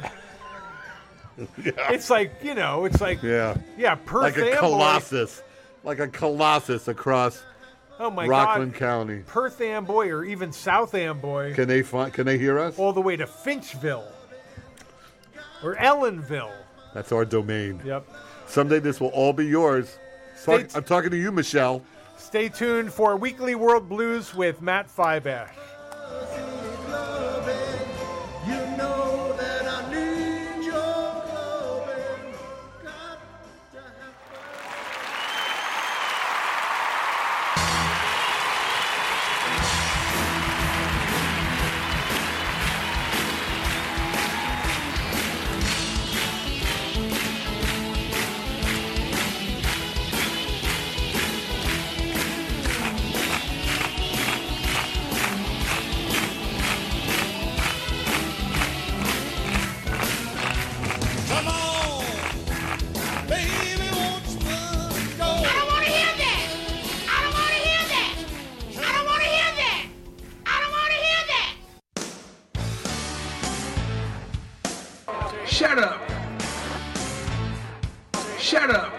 it's like, you know, it's like Yeah. yeah, Perth Like a Amboy. colossus. Like a colossus across Oh my Rockland God, County. Perth Amboy or even South Amboy, Can they find, can they hear us? all the way to Finchville or Ellenville. That's our domain. Yep. Someday this will all be yours. Talk, Stay t- I'm talking to you, Michelle. Stay tuned for Weekly World Blues with Matt Fiveash. You know that I need your loving. Got to have Come on, baby, won't you go? I don't want to hear that. I don't want to hear that. I don't want to hear that. I don't want to hear that. Shut up. Shut up.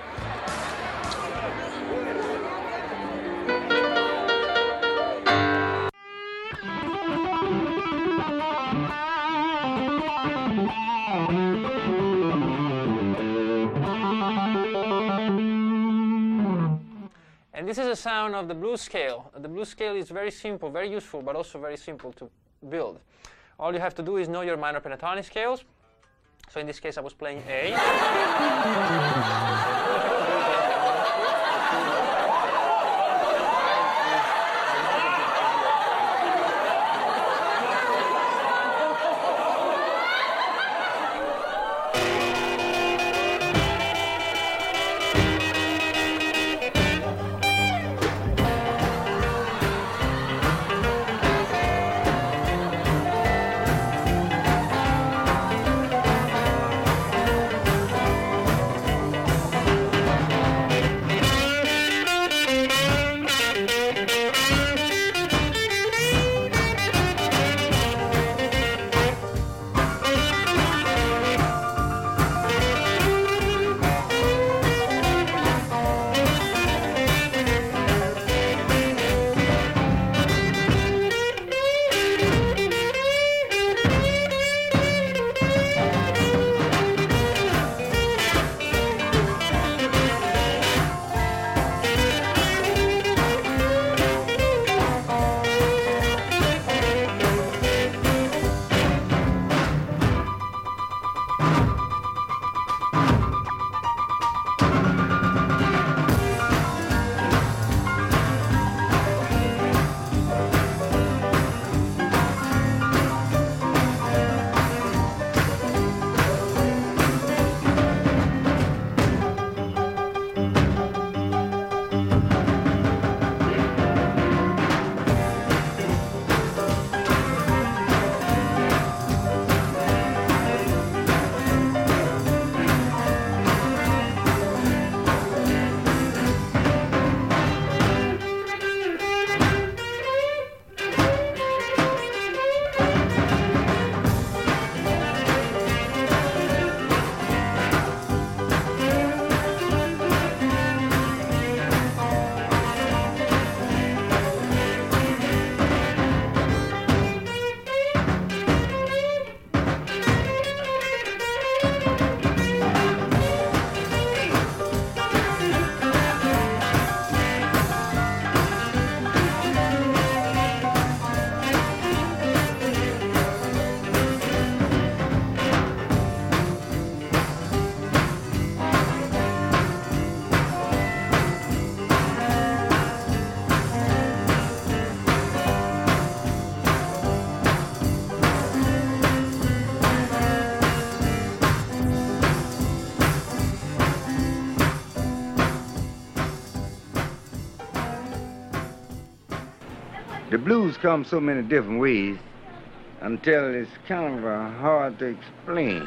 And this is the sound of the blues scale. The blues scale is very simple, very useful, but also very simple to build. All you have to do is know your minor pentatonic scales. So in this case, I was playing A. The blues come so many different ways until it's kind of uh, hard to explain.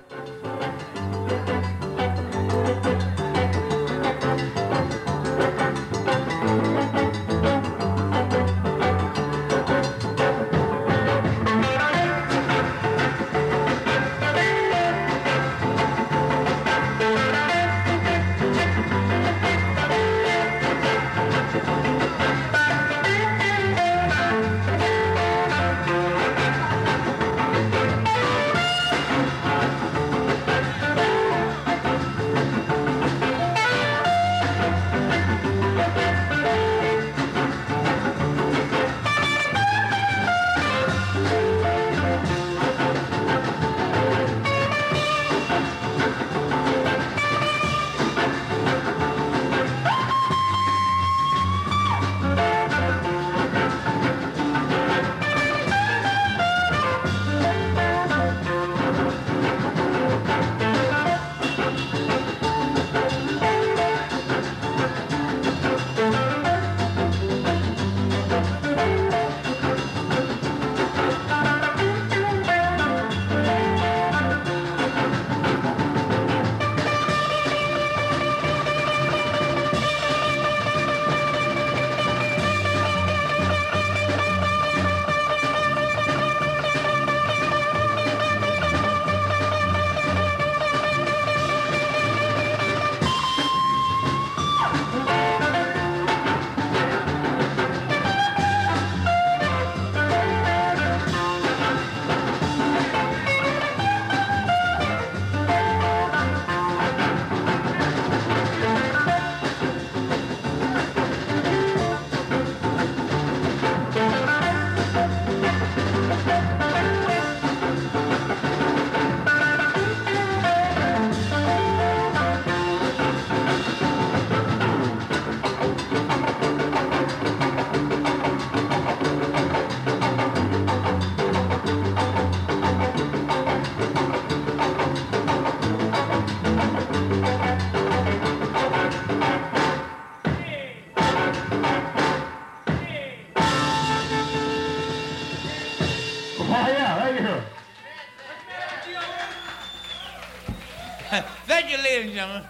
Thank you, ladies and gentlemen.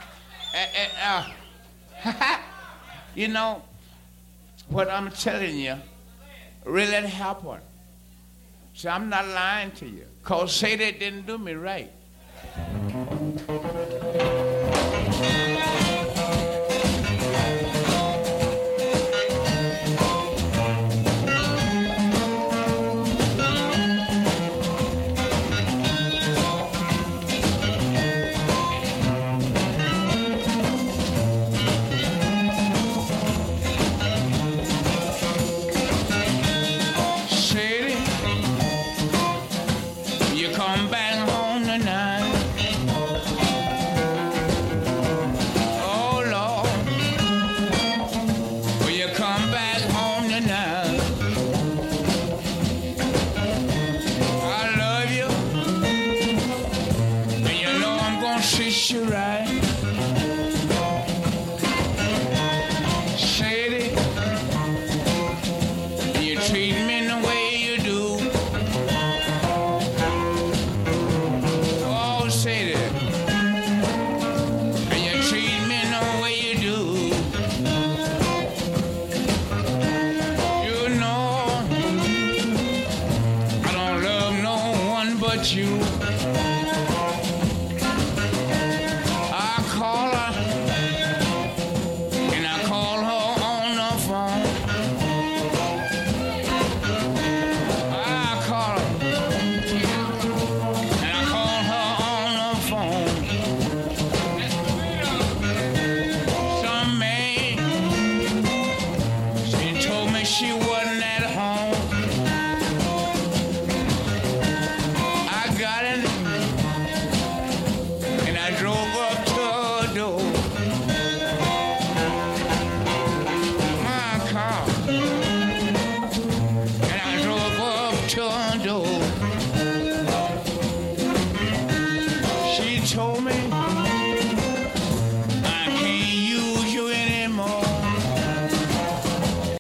Uh, uh, uh, you know, what I'm telling you really happened. So I'm not lying to you. Because say they didn't do me right. And I drove up to the door.